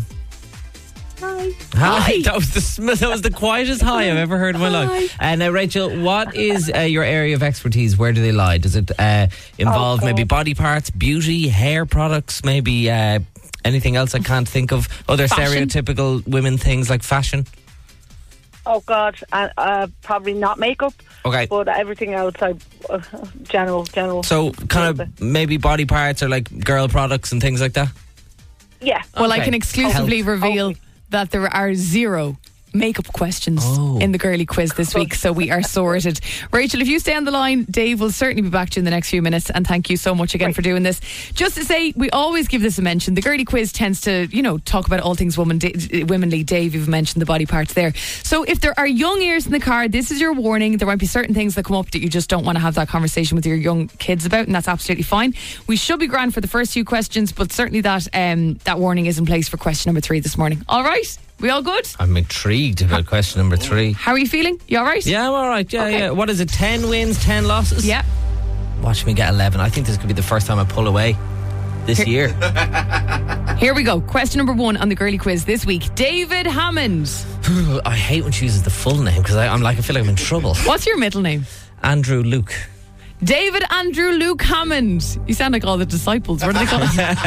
Hi. Hi. That was the quietest hi I've ever heard in my life. Now, Rachel, what is your area of expertise? Where do they lie? Does it involve maybe body parts, beauty, hair products, maybe anything else I can't think of? Other Fashion. stereotypical women things like fashion? Oh God, probably not makeup. Okay. But everything else, general. So kind of maybe body parts or like girl products and things like that? Yeah. Well, I Okay. can exclusively Health. reveal that there are 0 makeup questions in the Girly Quiz this week, so we are sorted. Rachel, if you stay on the line, Dave will certainly be back to you in the next few minutes, and thank you so much again for doing this. Just to say, we always give this a mention. The Girly Quiz tends to, talk about all things womanly. Dave, you've mentioned the body parts there. So if there are young ears in the car, this is your warning. There might be certain things that come up that you just don't want to have that conversation with your young kids about, and that's absolutely fine. We should be grand for the first few questions, but certainly that warning is in place for question number 3 this morning. All right? We all good? I'm intrigued about question number 3. How are you feeling? You all right? Yeah, I'm all right. Yeah. What is it? 10 wins, 10 losses? Yeah. Watch me get 11. I think this could be the first time I pull away this year. Here we go. Question number 1 on the Girly Quiz this week. David Hammond. I hate when she uses the full name because I feel like I'm in trouble. What's your middle name? Andrew Luke. David Andrew Luke Hammond. You sound like all the disciples. What are they called?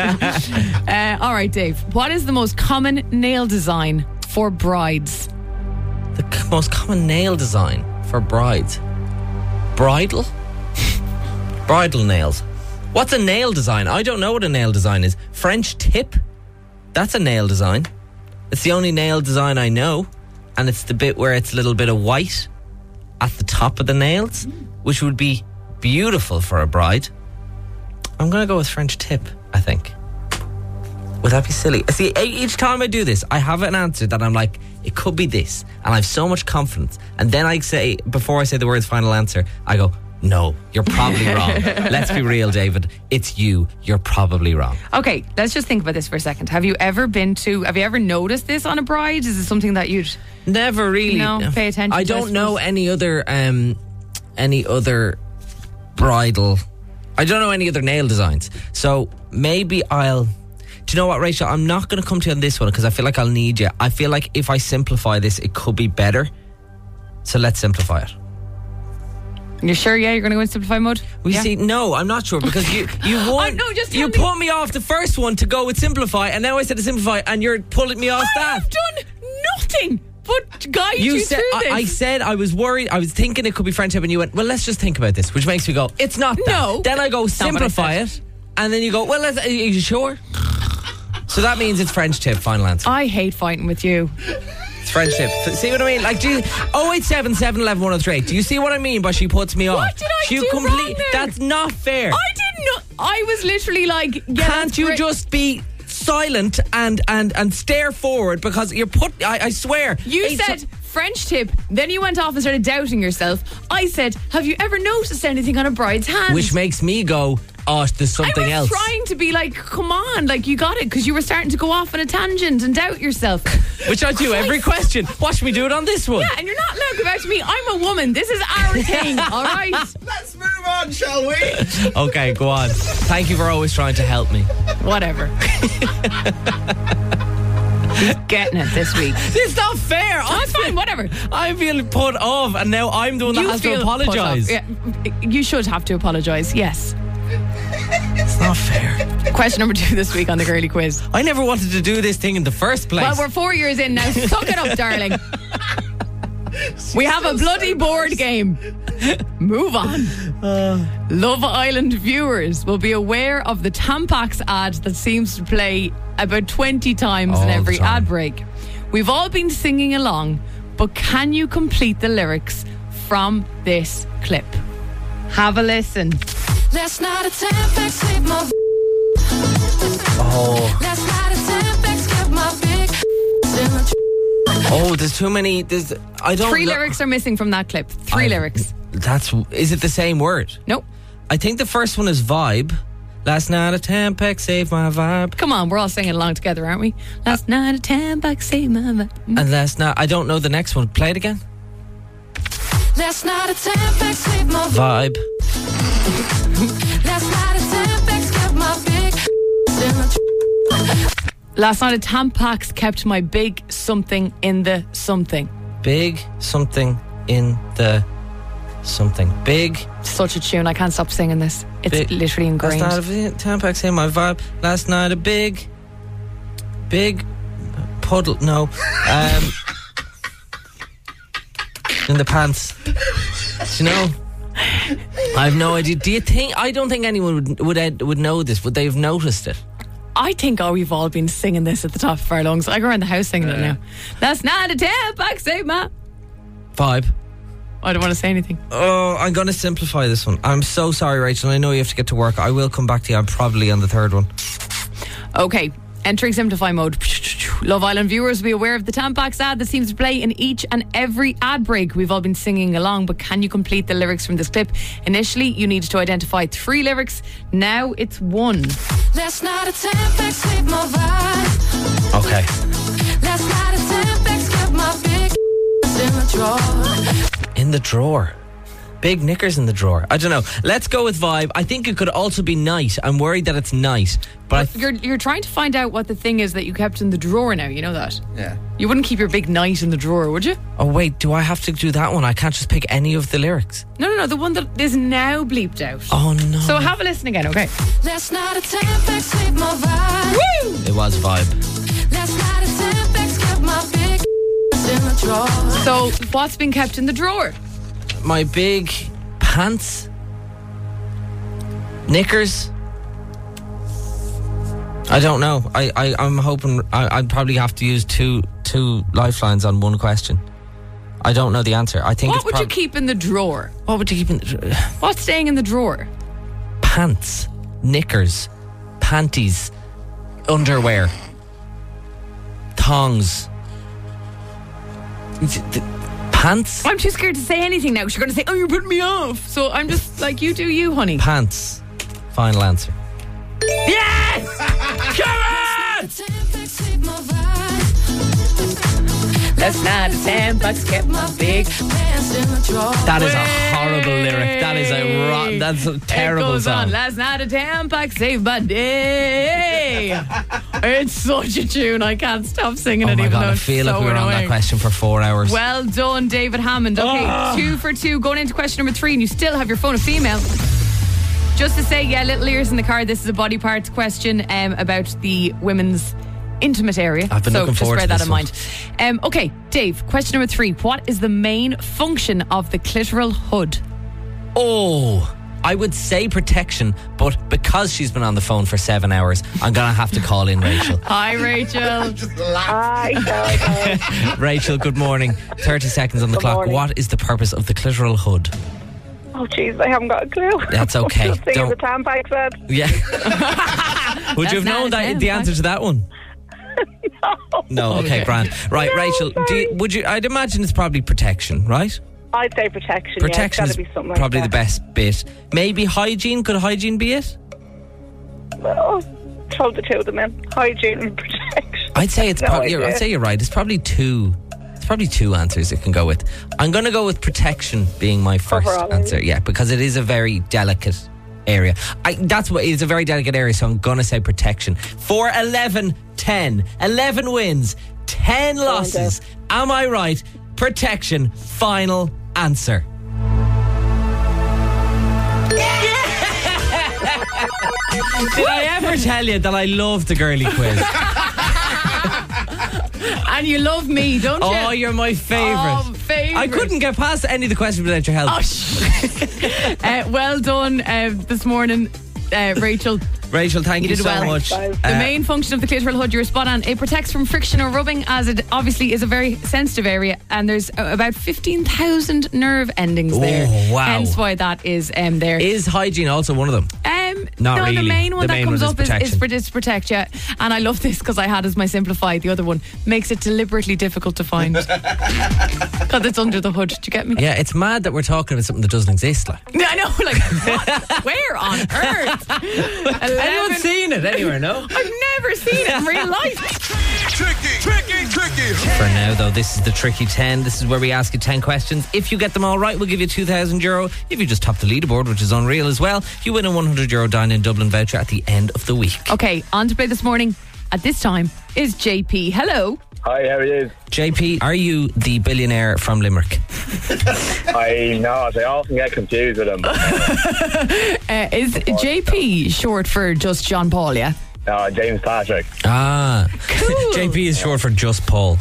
All right, Dave. What is the most common nail design for brides? The most common nail design for brides. Bridal? Bridal nails. What's a nail design? I don't know what a nail design is. French tip? That's a nail design. It's the only nail design I know. And it's the bit where it's a little bit of white at the top of the nails, which would be beautiful for a bride. I'm going to go with French tip, I think. Would that be silly? See, each time I do this, I have an answer that I'm like, it could be this. And I have so much confidence. And then I say, before I say the words final answer, I go, no, you're probably wrong. Let's be real, David. It's you. You're probably wrong. Okay, let's just think about this for a second. Have you ever noticed this on a bride? Is it something that you'd never really pay attention to? I don't know any other bridal. I don't know any other nail designs. So maybe I'll. Do you know what, Rachel? I'm not going to come to you on this one because I feel like I'll need you. I feel like if I simplify this, it could be better. So let's simplify it. You're sure? Yeah, you're going to go in simplify mode? See, no, I'm not sure because you won. You put me off the first one to go with simplify, and now I said to simplify, and you're pulling me off that. I've done nothing but guide you said, through this. I said I was worried. I was thinking it could be French tip, and you went, well, let's just think about this, which makes me go, it's not that. No. Then I go, That's not what I simplify said. it, and then you go, well, are you sure? So that means it's French tip, final answer. I hate fighting with you. It's friendship. See what I mean? Like, 087 711 1038. Do you see what I mean by she puts me off? What did I do wrong there? That's not fair. I didn't know. I was literally like, yeah, Can't you just be silent and stare forward, because you're I swear. You said French tip, then you went off and started doubting yourself. I said, have you ever noticed anything on a bride's hand? Which makes me go, oh, there's something I was else. trying to be like, come on, like, you got it, because you were starting to go off on a tangent and doubt yourself. Which I do every question. Watch me do it on this one. Yeah, and you're not looking back to me. I'm a woman. This is our thing, all right? Let's move on, shall we? Okay, go on. Thank you for always trying to help me. Whatever. He's getting it this week. It's not fair. That's fine, whatever. I feel put off, and now I'm the one that has to apologise. Yeah, you should have to apologise, yes. It's not fair. Question number 2 this week on the girly quiz. I never wanted to do this thing in the first place. Well, we're 4 years in now. Suck it up, darling. We have a bloody board game. Move on. Love Island viewers will be aware of the Tampax ad that seems to play about 20 times in every ad break. We've all been singing along, but can you complete the lyrics from this clip? Have a listen. Last night a Tampax saved my. Oh. Last night a Tampax kept my big. Oh, there's too many. I don't. 3 lyrics are missing from that clip. 3 lyrics. Is it the same word? Nope. I think the first one is vibe. Last night a Tampax saved my vibe. Come on, we're all singing along together, aren't we? Last night a Tampax saved my vibe. And last night, I don't know the next one. Play it again. Last night a Tampax saved my vibe. Last night a Tampax kept my big. Last night a Tampax kept my big something in the something. Big something in the something. Big. Such a tune. I can't stop singing this. It's literally ingrained. Last night a Tampax in my vibe. Last night a big puddle. No. In the pants. Do you know? I have no idea. Do you think? I don't think anyone would know this. Would they have noticed it? I think we've all been singing this at the top of our lungs. I go around the house singing it now. Last night a Tampax saved my vibe. I don't want to say anything. Oh, I'm going to simplify this one. I'm so sorry, Rachel. I know you have to get to work. I will come back to you. I'm probably on the third one. Okay. Entering simplify mode. Love Island viewers will be aware of the Tampax ad that seems to play in each and every ad break. We've all been singing along, but can you complete the lyrics from this clip? Initially, you needed to identify 3 lyrics. Now it's 1. Last night a Tampax saved my vibe. Okay. Last night a Tampax kept my big in the drawer. In the drawer. Big knickers in the drawer. I don't know. Let's go with vibe. I think it could also be night. I'm worried that it's night. But you're trying to find out what the thing is that you kept in the drawer now. You know that? Yeah. You wouldn't keep your big night in the drawer, would you? Oh, wait. Do I have to do that one? I can't just pick any of the lyrics. No. The one that is now bleeped out. Oh, no. So have a listen again, okay? Last night a Tampax saved my vibe. Woo! It was vibe. Last night a Tampax kept my big in the drawer. So what's been kept in the drawer? My big pants, knickers. I don't know. I'm hoping I'd probably have to use two lifelines on one question. I don't know the answer. I think. What would you keep in the drawer? What would you keep in the drawer? What's staying in the drawer? Pants, knickers, panties, underwear, thongs. Pants? I'm too scared to say anything now. She's going to say, oh, you're putting me off. So I'm just like, you do you, honey. Pants. Final answer. Yes! Come on! Last night a Tampax kept my big pants in the drawer. That is a horrible lyric. That is that's a terrible it goes song. On. Last night a Tampax saved my day. It's such a tune. I can't stop singing it. Oh my even God, though I it's feel so like we were on that annoying. question for 4 hours. Well done, David Hammond. Okay, 2 for 2. Going into question number 3, and you still have your phone a female. Just to say, yeah, little ears in the car. This is a body parts question about the women's intimate area. I've been looking forward to that this in mind. Okay, Dave, question number 3. What is the main function of the clitoral hood? Oh, I would say protection, but because she's been on the phone for 7 hours, I'm going to have to call in Rachel. Hi, Rachel. Hi. Rachel, good morning. 30 seconds on the Good clock. morning. What is the purpose of the clitoral hood? Oh, jeez, I haven't got a clue. That's okay. Just thinking Don't- the Tampax said. Yeah. Would you have known the answer to that one? No. Okay, grand. Right, No, Rachel. I'd imagine it's probably protection, right? I'd say protection. Protection yeah, is it's gotta be something probably like the best bit. Maybe hygiene. Could hygiene be it? Well, throw the two of them in. Hygiene and protection. I'd say it's No probably. idea. I'd say you're right. It's probably two. It's probably two answers it can go with. I'm going to go with protection being my first Overall, answer. Yeah, because it is a very delicate area. It's a very delicate area, so I'm going to say protection. For 11-10. 11 wins, 10 losses. Am I right? Protection. Final answer. Did I ever tell you that I love the girly quiz? And you love me, don't you? Oh, you're my favourite. Oh, favourite. I couldn't get past any of the questions without your help. Well done this morning, Rachel. Rachel, thank you did so well. much. The main function of the clitoral hood, you're spot on. It protects from friction or rubbing, as it obviously is a very sensitive area, and there's about 15,000 nerve endings there. Oh, wow. Hence why that is there. Is hygiene also one of them? Not no, really. the main one The that main comes one up is is protect, yeah. And I love this because I had as my simplify. The other one makes it deliberately difficult to find because it's under the hood. Do you get me? Yeah, it's mad that we're talking about something that doesn't exist. Like, I know, like, what? Where on earth? anyone's seen it anywhere? No. I've never seen it in real life. Tricky. For now, though, this is the Tricky 10. This is where we ask you 10 questions. If you get them all right, we'll give you €2,000. If you just top the leaderboard, which is unreal as well, you win a €100 Dine in Dublin voucher at the end of the week. Okay, on to play this morning at this time is JP. Hello. Hi, how are you? JP, are you the billionaire from Limerick? I know, I often get confused with him. Is JP short for just John Paul, yeah? No, James Patrick. Ah, cool. JP is short for Just Paul.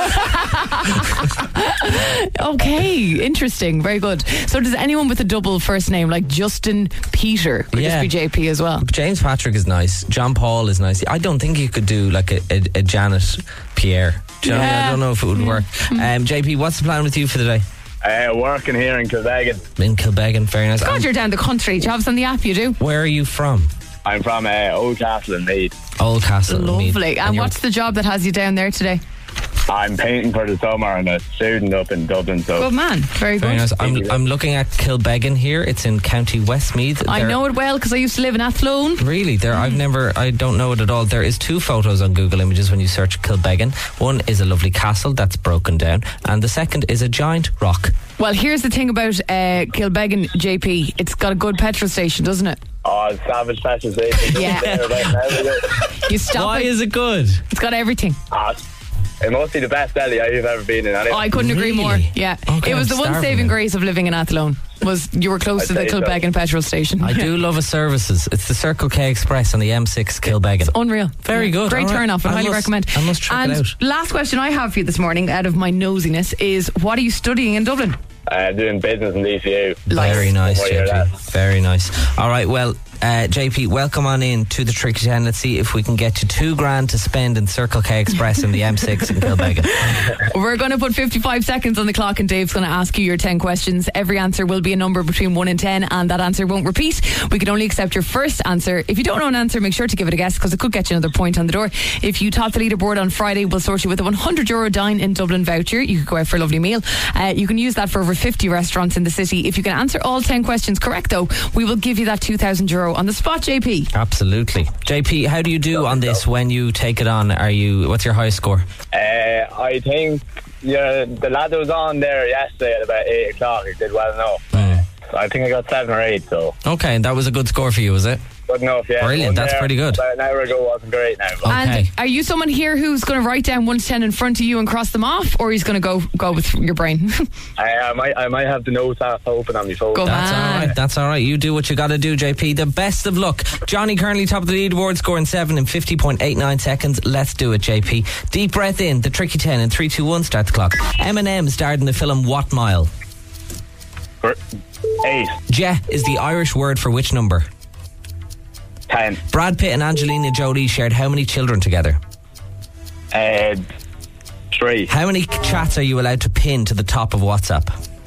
Okay, interesting. Very good. So does anyone with a double first name like Justin Peter could just be JP as well? James Patrick is nice. John Paul is nice. I don't think you could do like a Janet Pierre. Do you know what I mean? I don't know if it would work. JP, what's the plan with you for the day? Working here in Kilbeggan. In Kilbeggan, very nice. God, you're down the country. Do you have us on the app? You do? Where are you from? I'm from Oldcastle in Meath. Oldcastle in Meath. Lovely. And what's the job that has you down there today? I'm painting for the summer and a student up in Dublin. So Good man. Very good. Very nice. I'm looking at Kilbeggan here. It's in County Westmeath. I know it well because I used to live in Athlone. Really? I don't know it at all. There is 2 photos on Google Images when you search Kilbeggan. One is a lovely castle that's broken down, and the second is a giant rock. Well, here's the thing about Kilbeggan, JP. It's got a good petrol station, doesn't it? Oh, Savage Petrol Station. Yeah. You stop Why it. is it good? It's got everything. It must be the best deli I've ever been in. Oh, I couldn't agree more. Yeah. Okay, it was I'm the one starving saving now. grace of living in Athlone was you were close to the I'd say so. Kilbeggan petrol station. I do love a services. It's the Circle K Express on the M6 Kilbeggan. Unreal. Very good. Great All right. turn off. I highly recommend. I must check and it out. last question I have for you this morning out of my nosiness is what are you studying in Dublin? Doing business in DCU. Very nice, Don't worry about JP. Very nice. All right, well, JP, welcome on in to the Tricky 10. Let's see if we can get you $2,000 to spend in Circle K Express in the M6 in Kilbeggan. We're going to put 55 seconds on the clock and Dave's going to ask you your 10 questions. Every answer will be a number between 1 and 10 and that answer won't repeat. We can only accept your first answer. If you don't know an answer, make sure to give it a guess because it could get you another point on the door. If you top the leaderboard on Friday, we'll sort you with a €100 Dine in Dublin voucher. You could go out for a lovely meal. You can use that for over 50 restaurants in the city. If you can answer all 10 questions correct though, we will give you that €2,000 on the spot, JP. Absolutely. JP, how do you do on this when you take it on? What's your highest score? I think the lad that was on there yesterday at about 8 o'clock, he did well enough. I think I got 7 or 8, so. Okay, and that was a good score for you, was it? Good enough, yeah. Brilliant, that's pretty good. About an hour ago wasn't great now. But. And are you someone here who's going to write down 1 to 10 in front of you and cross them off, or he's going to go with your brain? I might have the notes app open on my phone. That's all right. You do what you got to do, JP. The best of luck. Johnny currently top of the leaderboard, scoring 7 in 50.89 seconds. Let's do it, JP. Deep breath in. The Tricky 10 in 3, 2, 1. Start the clock. Eminem starred in the film What Mile? 8. Je is the Irish word for which number? 10. Brad Pitt and Angelina Jolie shared how many children together? 3. How many chats are you allowed to pin to the top of WhatsApp?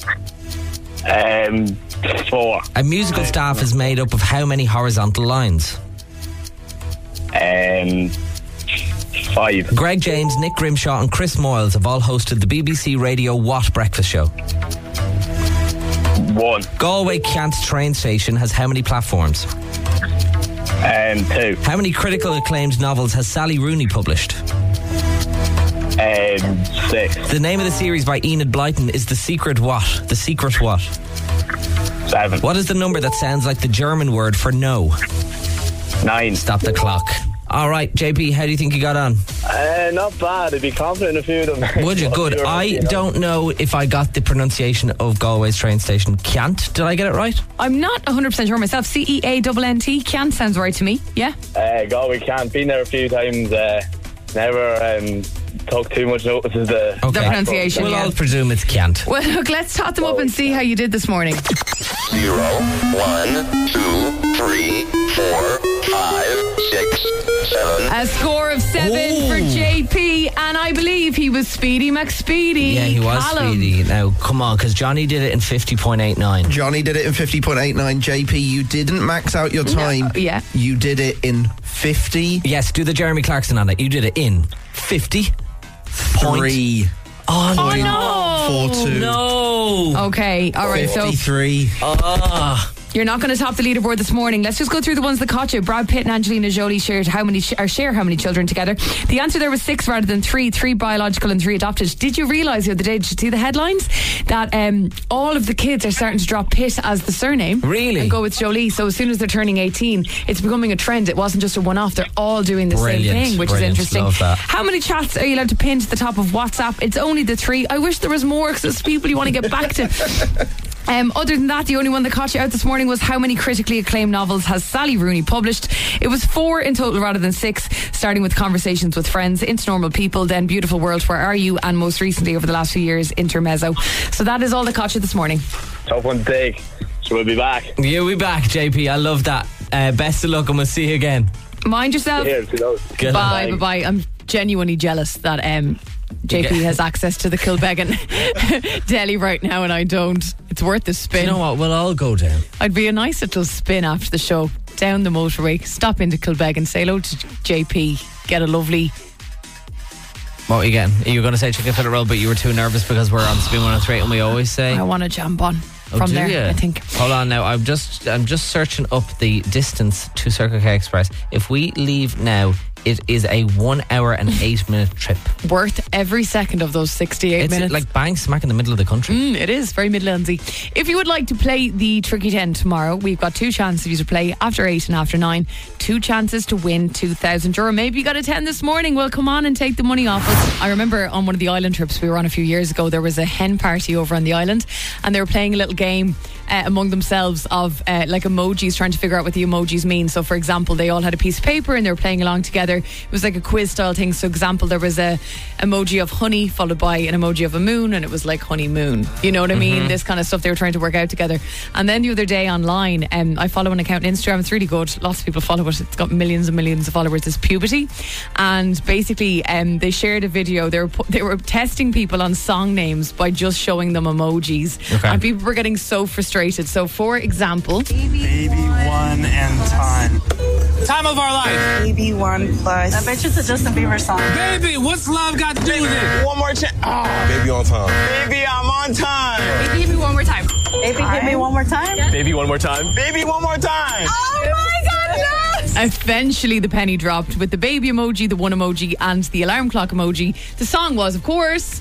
4. A musical staff is made up of how many horizontal lines? 5. Greg James, Nick Grimshaw and Chris Moyles have all hosted the BBC Radio What breakfast show? 1. Galway Cant train station has how many platforms? 2. How many critical acclaimed novels has Sally Rooney published? 6. The name of the series by Enid Blyton is The Secret What? The Secret What? 7. What is the number that sounds like the German word for no? 9. Stop the clock. All right, JP, how do you think you got on? Not bad. I'd be confident in a few of them. Would you? Good. I don't know if I got the pronunciation of Galway's train station. Cant? Did I get it right? I'm not 100% sure myself. CEANT. Cant sounds right to me. Yeah. Galway Cant. Been there a few times. Never took too much notice of the pronunciation. We'll all presume it's Cant. Well, look, let's tot them up and see how you did this morning. 0, 1, 2, 3, 4, 5, 6, 7. A score of 7 for JP, and I believe he was Speedy McSpeedy. Yeah, he was Callum. Speedy. Now, come on, because Johnny did it in 50.89. Johnny did it in 50.89. JP, you didn't max out your time. No, yeah. You did it in 50. Yes, do the Jeremy Clarkson on it. You did it in 50. 3. Oh, no. 42. No. Okay, all right, 53. You're not going to top the leaderboard this morning. Let's just go through the ones that caught you. Brad Pitt and Angelina Jolie share how many children together. The answer there was 6 rather than 3. 3 biological and 3 adopted. Did you realise the other day, did you see the headlines? That all of the kids are starting to drop Pitt as the surname. Really? And go with Jolie. So as soon as they're turning 18, it's becoming a trend. It wasn't just a one-off. They're all doing the same thing, which is interesting. Love that. How many chats are you allowed to pin to the top of WhatsApp? It's only the 3. I wish there was more because there's people you want to get back to. Other than that, the only one that caught you out this morning was how many critically acclaimed novels has Sally Rooney published. It was 4 in total rather than 6, starting with Conversations with Friends, Into Normal People, then Beautiful World, Where Are You, and most recently over the last few years, Intermezzo. So that is all that caught you this morning. Tough one to take. So we'll be back. Yeah, we'll be back, JP. I love that. Best of luck and we'll see you again. Mind yourself. Yeah, Bye. I'm genuinely jealous that JP has access to the Kilbeggan deli right now and I don't. It's worth the spin. You know what? We'll all go down. I'd be a nice little spin after the show. Down the motorway, stop into Kilbeggan, say hello to JP, get a lovely... What are you getting? You were going to say chicken fillet roll, but you were too nervous because we're on Spin 103 and we always say... I want a jambon from do there, you? I think. Hold on now. I'm just searching up the distance to Circle K Express. If we leave now, it is a 1 hour and 8 minute trip. Worth every second of those 68 minutes. It's like bang smack in the middle of the country. It is very Midlandsy. If you would like to play the Tricky 10 tomorrow, we've got 2 chances for you to play after 8 and after 9. 2 chances to win €2,000. Maybe you got a 10 this morning. Well, come on and take the money off us. I remember on one of the island trips we were on a few years ago, there was a hen party over on the island and they were playing a little game among themselves of like emojis, trying to figure out what the emojis mean. So for example, they all had a piece of paper and they were playing along together. It was like a quiz style thing. So example, there was a emoji of honey followed by an emoji of a moon and it was like honey moon. You know what I mean? This kind of stuff they were trying to work out together. And then the other day online, I follow an account on Instagram. It's really good. Lots of people follow it. It's got millions and millions of followers. It's Puberty. And basically they shared a video. They were testing people on song names by just showing them emojis. Okay. And people were getting so frustrated. So for example, Baby One and Time. Time of our life. Baby One Plus. I bet you it's a Justin Bieber song. Baby, what's love got to do with it? One more chance. Baby on time. Baby, I'm on time. Baby, hit me one more time. Baby, hit me one more time. Baby, one more time. Baby, one more time. Oh my God, no! eventually the penny dropped with the baby emoji, the one emoji, and the alarm clock emoji. The song was, of course...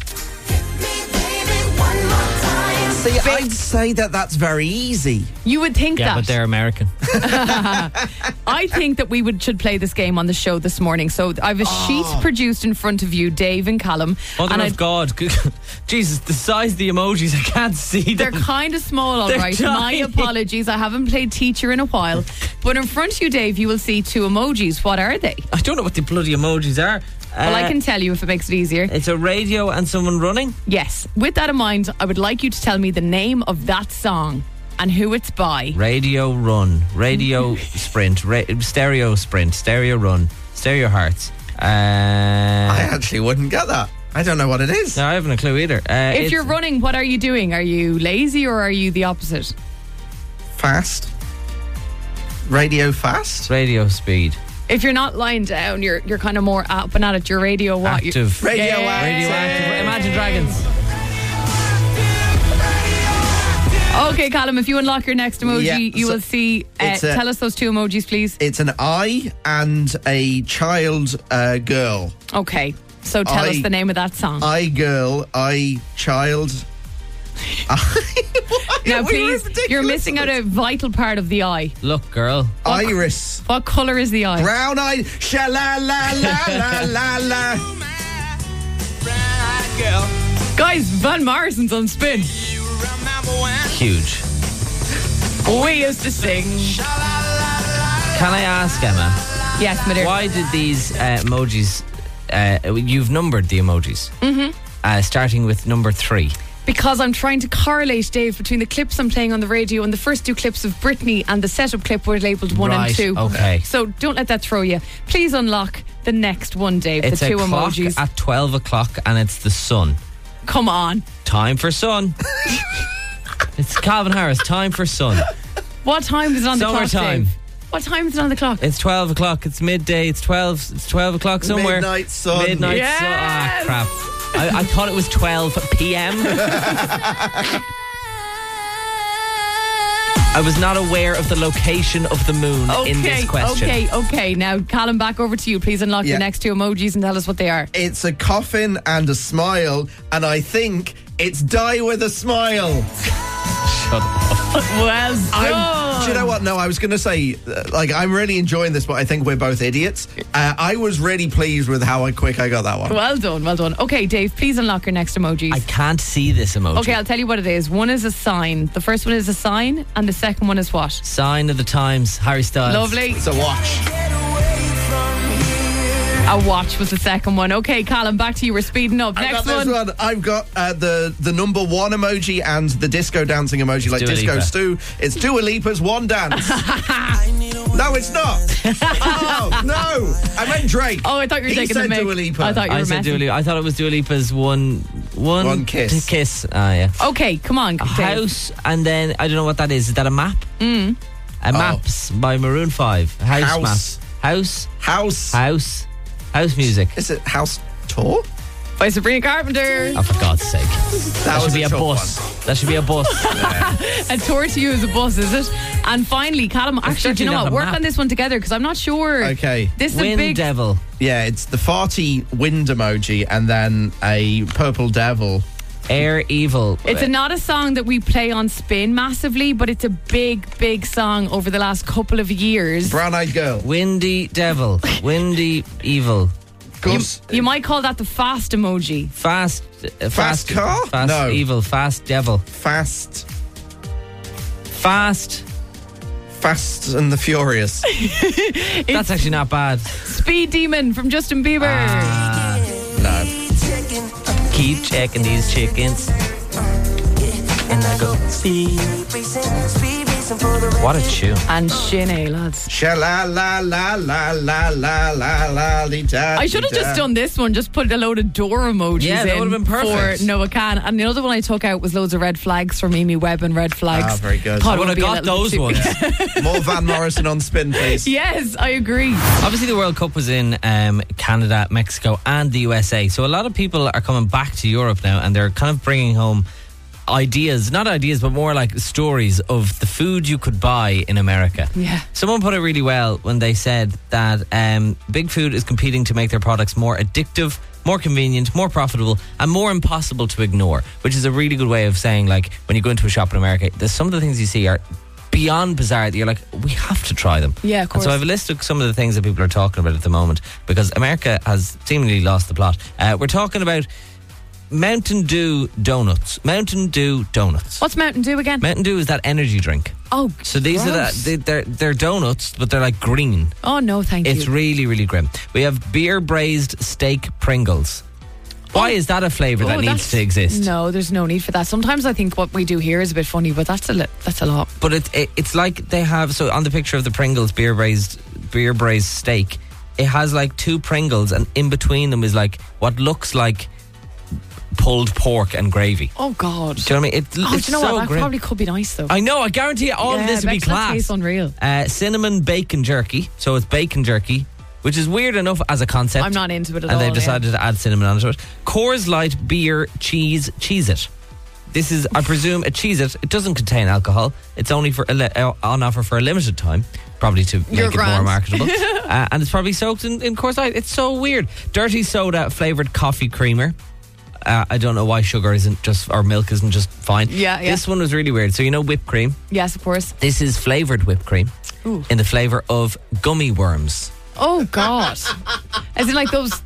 See, I'd say that that's very easy. You would think that. Yeah, but they're American. I think that we should play this game on the show this morning. So I have a sheet produced in front of you, Dave and Callum. Mother of God. Jesus, the size of the emojis, I can't see them. They're kind of small, all right. My apologies. I haven't played teacher in a while. But in front of you, Dave, you will see two emojis. What are they? I don't know what the bloody emojis are. Well, I can tell you if it makes it easier. It's a radio and someone running? Yes. With that in mind, I would like you to tell me the name of that song and who it's by. Radio Run, Radio Sprint, Stereo Sprint, Stereo Run, Stereo Hearts. I actually wouldn't get that. I don't know what it is. No, I haven't a clue either. If you're running, what are you doing? Are you lazy or are you the opposite? Fast. Radio fast? Radio speed. If you're not lying down, you're kind of more up and at it. You're radio what? Active. Radioactive. Radioactive. Imagine Dragons. Okay, Callum, if you unlock your next emoji, Yeah, you so will see. Tell us those 2 emojis, please. It's an eye and a child girl. Okay, so tell us the name of that song. I girl, I child. Now, please, you're missing out a vital part of the eye. Look, girl. Iris. What colour is the eye? Brown eye. Sha-la-la-la-la-la-la. Guys, Van Morrison's on Spin. Huge. We used to sing. Can I ask, Emma? Yes, my dear. Why did these emojis... you've numbered the emojis. Mm-hmm. Starting with number 3. Because I'm trying to correlate, Dave, between the clips I'm playing on the radio and the first 2 clips of Britney, and the setup clip were labelled 1 and 2. Okay. So don't let that throw you. Please unlock the next one, Dave. It's the 2 a clock emojis. at 12 o'clock and it's the sun. Come on. Time for sun. It's Calvin Harris. Time for sun. What time is it on the clock, Summertime. Dave? What time is it on the clock? It's 12 o'clock. It's midday. It's 12 o'clock somewhere. Midnight sun. Midnight Yes! sun. Ah, crap. I thought it was 12 p.m. I was not aware of the location of the moon in this question. Okay. Now, Callum, back over to you. Please unlock your next 2 emojis and tell us what they are. It's a coffin and a smile, and I think it's Die With a Smile. Shut up. Well done. Do you know what? No, I was going to say, I'm really enjoying this, but I think we're both idiots. I was really pleased with how quick I got that one. Well done. Okay, Dave, please unlock your next emojis. I can't see this emoji. Okay, I'll tell you what it is. One is a sign. The first one is a sign, and the second one is what? Sign of the times. Harry Styles. Lovely. It's a watch. A watch was the second one. Okay, Callum, back to you. We're speeding up. I've Next got this one. I've got the number 1 emoji and the disco dancing emoji, like Dua Disco Lipa. Stew. It's Dua Lipa's One Dance. No, it's not. Oh, no. I meant Drake. Oh, I thought you were taking the said mic. Dua Lipa. I thought you were said Dua messing. Lipa. I thought it was Dua Lipa's one kiss. Kiss. Ah, yeah. Okay, come on, A Dave. house, and then I don't know what that is. Is that a map? A Maps by Maroon 5. House map. House music. Is it House Tour? By Sabrina Carpenter. Oh, for God's sake. That should be a tough bus. one. That should be a bus. A tour to you is a bus, is it? And finally, Callum, actually, do you know certainly what? not a Work map. on this one together because I'm not sure. Okay. This is a Wind big. Devil. Yeah, it's the farty wind emoji and then a purple devil. Air Evil. It's not a song that we play on Spin massively, but it's a big song over the last couple of years. Brown Eyed Girl. Windy Devil. Windy Evil. You might call that the fast emoji. Fast car? Fast No. Evil. Fast Devil. Fast and the Furious. That's actually not bad. Speed Demon from Justin Bieber. No. Keep checking these chickens. And I go speed. What a tune. And Sinead, lads. Sha-la-la-la-la-la-la-la-la-dee-da. I should have just done this one, just put a load of door emojis Yeah, that in would have been perfect. for Noah Khan. And the other one I took out was loads of red flags from Amy Webb and red flags. Ah, very good. Thought I it would have be a got little those bit too- ones. More Van Morrison on Spin, please. Yes, I agree. Obviously, the World Cup was in Canada, Mexico, and the USA. So a lot of people are coming back to Europe now, and they're kind of bringing home not ideas, but more like stories of the food you could buy in America. Yeah. Someone put it really well when they said that Big Food is competing to make their products more addictive, more convenient, more profitable, and more impossible to ignore, which is a really good way of saying, like, when you go into a shop in America, there's some of the things you see are beyond bizarre that you're like, we have to try them. Yeah, of course. And so I've listed some of the things that people are talking about at the moment because America has seemingly lost the plot. We're talking about Mountain Dew donuts. Mountain Dew donuts. What's Mountain Dew again? Mountain Dew is that energy drink. Oh, So these gross. are they're donuts, but they're like green. Oh, no, thank It's you. really, really grim. We have beer braised steak Pringles. Why is that a flavour that needs to exist? No, there's no need for that. Sometimes I think what we do here is a bit funny, but that's a lot. But it's like they have, so on the picture of the Pringles beer braised steak, it has like 2 Pringles, and in between them is like what looks like pulled pork and gravy. Oh God! Do you know what I mean? It's do you know so what? That grim. probably could be nice though. I know. I guarantee you, all of this would be class. That tastes unreal. Cinnamon bacon jerky. So it's bacon jerky, which is weird enough as a concept. I'm not into it at all. And they've decided to add cinnamon onto it. Coors Light beer cheese Cheez-It. This is, I presume, a Cheez-It. It doesn't contain alcohol. It's only on offer for a limited time, probably to make it more marketable. And it's probably soaked in Coors Light. It's so weird. Dirty soda flavoured coffee creamer. I don't know why sugar isn't just, or milk isn't just fine. Yeah. This one was really weird. So you know whipped cream? Yes, of course. This is flavoured whipped cream. Ooh. In the flavour of gummy worms. Oh God! As in like those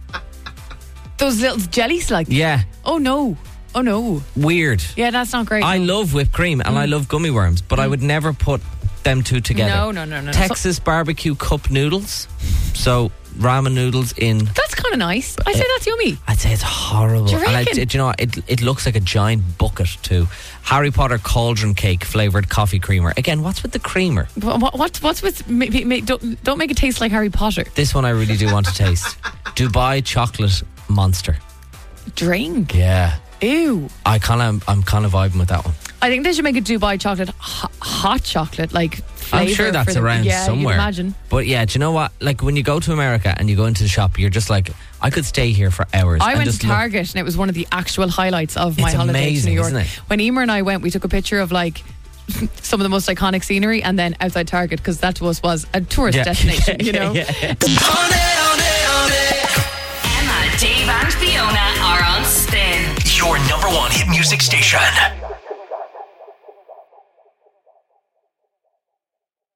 little jellies, like. Yeah. Oh no! Weird. Yeah, that's not great. I love whipped cream and I love gummy worms, but I would never put them two together. No. Texas barbecue cup noodles. So ramen noodles in. That's kind of nice. I'd say that's yummy. I'd say it's horrible. Do you reckon? And do you know what? It looks like a giant bucket too. Harry Potter cauldron cake flavoured coffee creamer. Again, what's with the creamer? What's with? Don't make it taste like Harry Potter. This one I really do want to taste. Dubai chocolate monster drink. Yeah. Ew. I'm kind of vibing with that one. I think they should make a Dubai chocolate hot chocolate, like I'm sure that's around somewhere. You'd imagine. But yeah, do you know what? Like when you go to America and you go into the shop, you're just like, I could stay here for hours. I went to Target and it was one of the actual highlights of my holiday to New York. Isn't it? When Emer and I went, we took a picture of like some of the most iconic scenery, and then outside Target, because that to us was a tourist destination. You know. Emma, Dave, and Fiona are on Spin. Your number 1 hit music station.